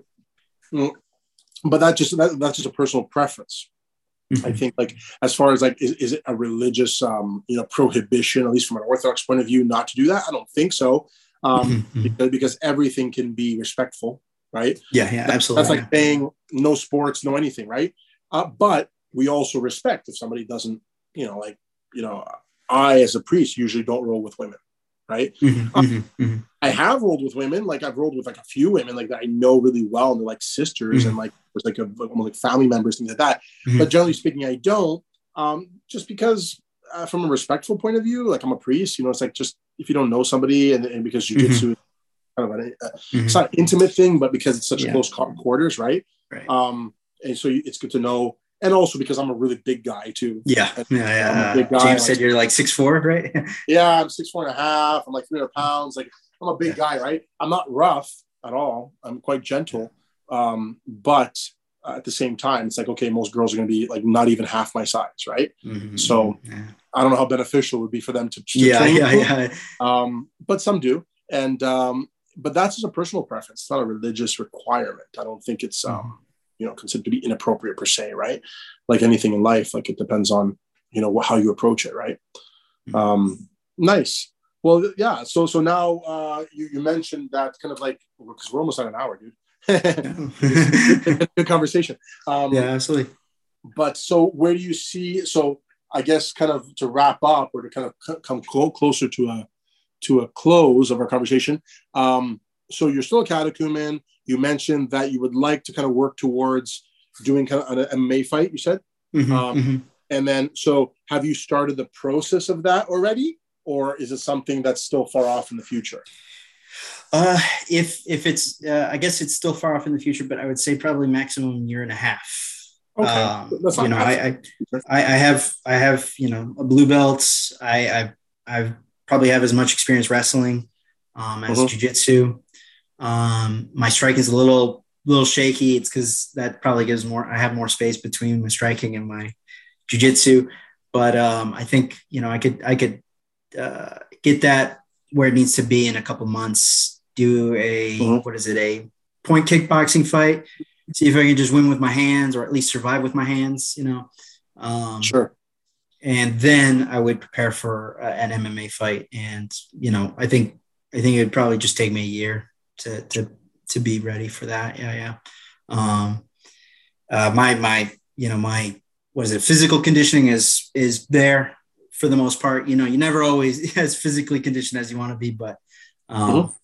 But that just that, that's just a personal preference. Mm-hmm. I think, like, as far as like, is, is it a religious, um, you know, prohibition, at least from an Orthodox point of view, not to do that? I don't think so, um, mm-hmm. because, because everything can be respectful, right? Yeah, yeah, that, absolutely. That's like yeah. saying no sports, no anything, right? Uh, but we also respect if somebody doesn't, you know, like, you know, I as a priest usually don't roll with women, right? Mm-hmm. Uh, mm-hmm. I have rolled with women, like I've rolled with like a few women like that I know really well, and they're like sisters mm-hmm. and like there's like a like, like family members, things like that. Mm-hmm. But generally speaking, I don't, um, just because uh, from a respectful point of view, like I'm a priest, you know, it's like just if you don't know somebody, and, and because jiu-jitsu is kind of an, uh, mm-hmm. it's not an intimate thing, but because it's such yeah. close quarters, right? Right. Um, and so it's good to know. And also because I'm a really big guy too. Yeah. And, yeah, yeah. I'm a big guy. James like, said you're like six foot four, right? yeah, I'm six foot four and a half. I'm like three hundred pounds. Like I'm a big yeah. guy, right? I'm not rough at all. I'm quite gentle. Um, but uh, at the same time, it's like, okay, most girls are going to be like not even half my size, right? Mm-hmm. So yeah. I don't know how beneficial it would be for them to, to yeah, train. Yeah, yeah, um, but some do. And, um, but that's just a personal preference. It's not a religious requirement. I don't think it's, um, mm-hmm. you know, considered to be inappropriate per se, right? Like anything in life, like it depends on, you know, how you approach it, right? Mm-hmm. Um, nice. Well, yeah. So, so now uh, you, you mentioned that kind of like, because we're almost at an hour, dude. good, good, good conversation. Um, yeah, absolutely. But so where do you see, so I guess kind of to wrap up or to kind of c- come clo- closer to a, to a close of our conversation. Um, so you're still a catechumen. You mentioned that you would like to kind of work towards doing kind of an M M A fight, you said? Mm-hmm, um, mm-hmm. And then, so have you started the process of that already? Or is it something that's still far off in the future? Uh, if if it's, uh, I guess it's still far off in the future, but I would say probably maximum year and a half. Okay, Um, that's you not know, I, I I have I have you know a blue belts. I I I probably have as much experience wrestling um, as Mhm. jiu-jitsu. Um, my striking is a little little shaky. It's because that probably gives more. I have more space between my striking and my jiu-jitsu. But um, I think you know I could I could uh, get that where it needs to be in a couple months. Do a Mhm. what is it a point kickboxing fight? See if I can just win with my hands, or at least survive with my hands. You know. Um, Sure. And then I would prepare for uh, an M M A fight. And you know, I think I think it'd probably just take me a year to to to be ready for that. Yeah, yeah. Um, uh, my my you know my what is it? Physical conditioning is is there for the most part. You know, you never always as physically conditioned as you want to be, but um, Mhm.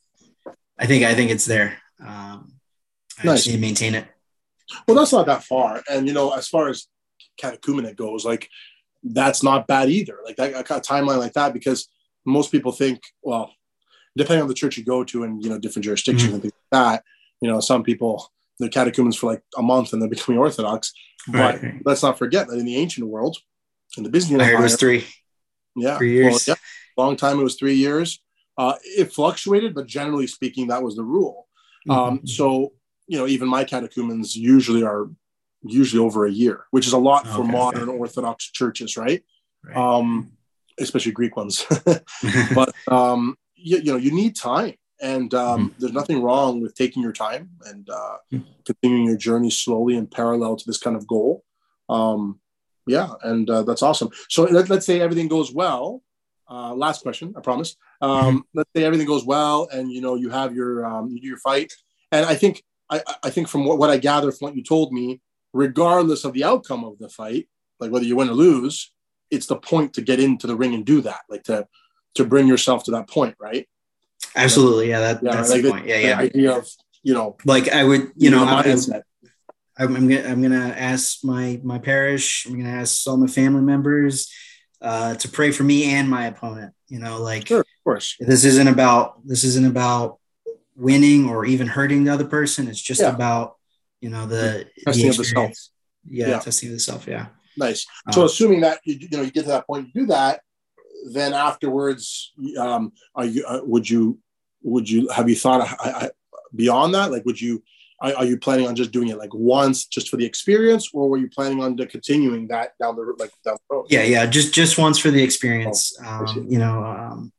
I think I think it's there. Um, I just Nice. need to maintain it. Well, that's not that far. And, you know, as far as catechumenate goes, like, that's not bad either. Like, that a kind of timeline like that, because most people think, well, depending on the church you go to and, you know, different jurisdictions Mm-hmm. and things like that, you know, some people, they're catechumens for like a month and they're becoming Orthodox. But Right. let's not forget that in the ancient world, in the Byzantine I heard it Empire, was three yeah, three well, years. yeah, long time it was three years. Uh, it fluctuated, but generally speaking, that was the rule. Um, Mm-hmm. so, you know, even my catechumens usually are usually over a year, which is a lot for Okay, modern okay. Orthodox churches, right? Right. Um, especially Greek ones. But, um, you, you know, you need time. And um, Mhm. there's nothing wrong with taking your time and uh, continuing your journey slowly and parallel to this kind of goal. Um, yeah, and uh, that's awesome. So let, let's say everything goes well. Uh, last question, I promise. Um, Mhm. let's say everything goes well, and you know you have your um, you do your fight. And I think I, I think from what, what I gather from what you told me, regardless of the outcome of the fight, like whether you win or lose, it's the point to get into the ring and do that, like to to bring yourself to that point, right? Absolutely. Yeah, that, Yeah, that's like the the, point. Yeah, the yeah. idea of, you know, Like I would, you being in know, the I, mindset. I'm, I'm gonna, I'm gonna ask my my parish. I'm gonna ask all my family members uh, to pray for me and my opponent. You know, like Sure, of course. this isn't about this isn't about winning or even hurting the other person. It's just Yeah, about you know the the testing of the self. experience. Yeah, Yeah, testing of the self. Yeah. nice. So Uh, assuming that you, you know you get to that point, you do that, then afterwards, um, are you uh, would you would you have you thought I, I, beyond that? Like, would you are, are you planning on just doing it like once, just for the experience, or were you planning on to continuing that down the like down the road? yeah, yeah. Just just once for the Oh, experience. I see. Um, you know. Um,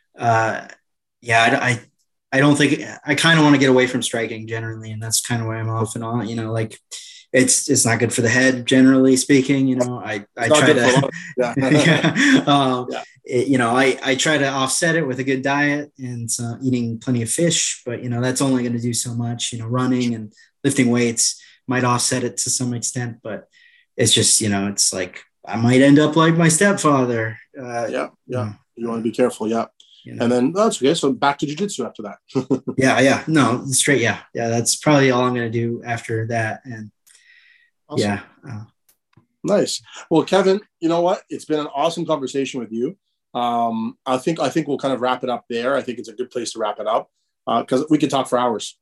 uh, yeah, I, I, I don't think I kind of want to get away from striking generally, and that's kind of why I'm off and on. You know, like it's it's not good for the head, generally speaking. You know, I It's I not try good for a lot to, of, yeah. yeah, um, Yeah. it, you know, I I try to offset it with a good diet and uh, eating plenty of fish, but you know that's only going to do so much. You know, running and lifting weights might offset it to some extent, but it's just you know it's like I might end up like my stepfather. Uh, Yeah, you yeah. know, You want uh, to be careful, yeah. you And know. then that's okay. So back to jujitsu after that. Yeah, yeah. No, straight. Yeah, yeah. That's probably all I'm gonna do after that. And Awesome. yeah, uh, Nice. Well, Kevin, you know what? It's been an awesome conversation with you. Um, I think I think we'll kind of wrap it up there. I think it's a good place to wrap it up because uh, we could talk for hours.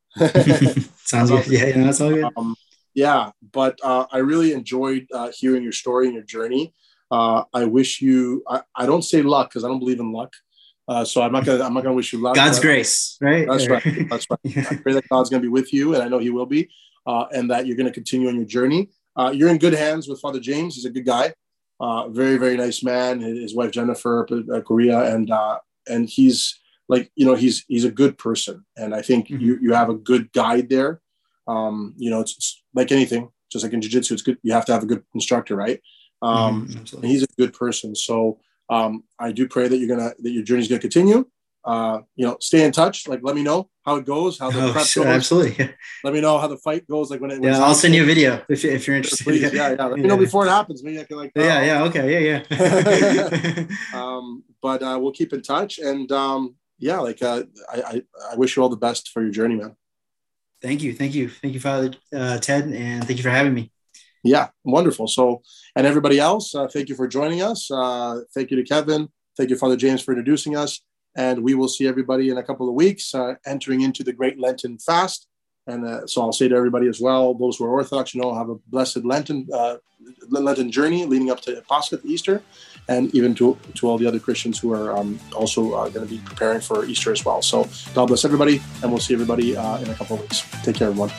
sounds good. Yeah, yeah, that's all good. Um, yeah, but uh, I really enjoyed uh, hearing your story and your journey. Uh, I wish you. I, I don't say luck because I don't believe in luck. Uh, so I'm not gonna. I'm not gonna wish you luck. God's But grace, right? that's Or, right. That's right. yeah. I pray that God's gonna be with you, and I know He will be, uh, and that you're gonna continue on your journey. Uh, you're in good hands with Father James. He's a good guy. Uh, very, very nice man. His wife Jennifer, uh, Korea, and uh, and he's like you know he's he's a good person, and I think Mm-hmm. you you have a good guide there. Um, you know, it's, it's like anything, just like in jiu-jitsu, it's good. You have to have a good instructor, right? Um, mm-hmm, and he's a good person. So um, I do pray that you're gonna that your journey's gonna continue. Uh, you know, stay in touch. Like, let me know how it goes, how the oh, prep sure, goes. Absolutely. Let me know how the fight goes. Like when it. When yeah, I'll send you a video if, if you're interested. Please, yeah, yeah. Let me know before it happens. Maybe I can like. Oh, yeah, yeah. Okay, yeah, yeah. um, but uh, we'll keep in touch, and um, yeah, like uh, I, I, I wish you all the best for your journey, man. Thank you, thank you, thank you, Father uh, Ted, and thank you for having me. Yeah, wonderful. So, and everybody else, uh, thank you for joining us. Uh, thank you to Kevin. Thank you, Father James, for introducing us. And we will see everybody in a couple of weeks, uh, entering into the Great Lenten Fast. And uh, so I'll say to everybody as well, those who are Orthodox, you know, have a blessed Lenten uh, Lenten journey leading up to Pascha, Easter, and even to to all the other Christians who are um, also uh, going to be preparing for Easter as well. So God bless everybody, and we'll see everybody uh, in a couple of weeks. Take care, everyone.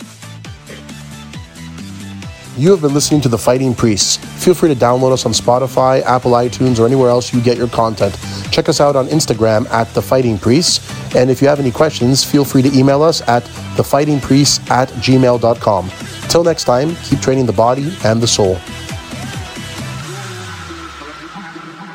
You have been listening to The Fighting Priests. Feel free to download us on Spotify, Apple iTunes, or anywhere else you get your content. Check us out on Instagram at The Fighting Priests. And if you have any questions, feel free to email us at thefightingpriests at gmail dot com. Till next time, keep training the body and the soul.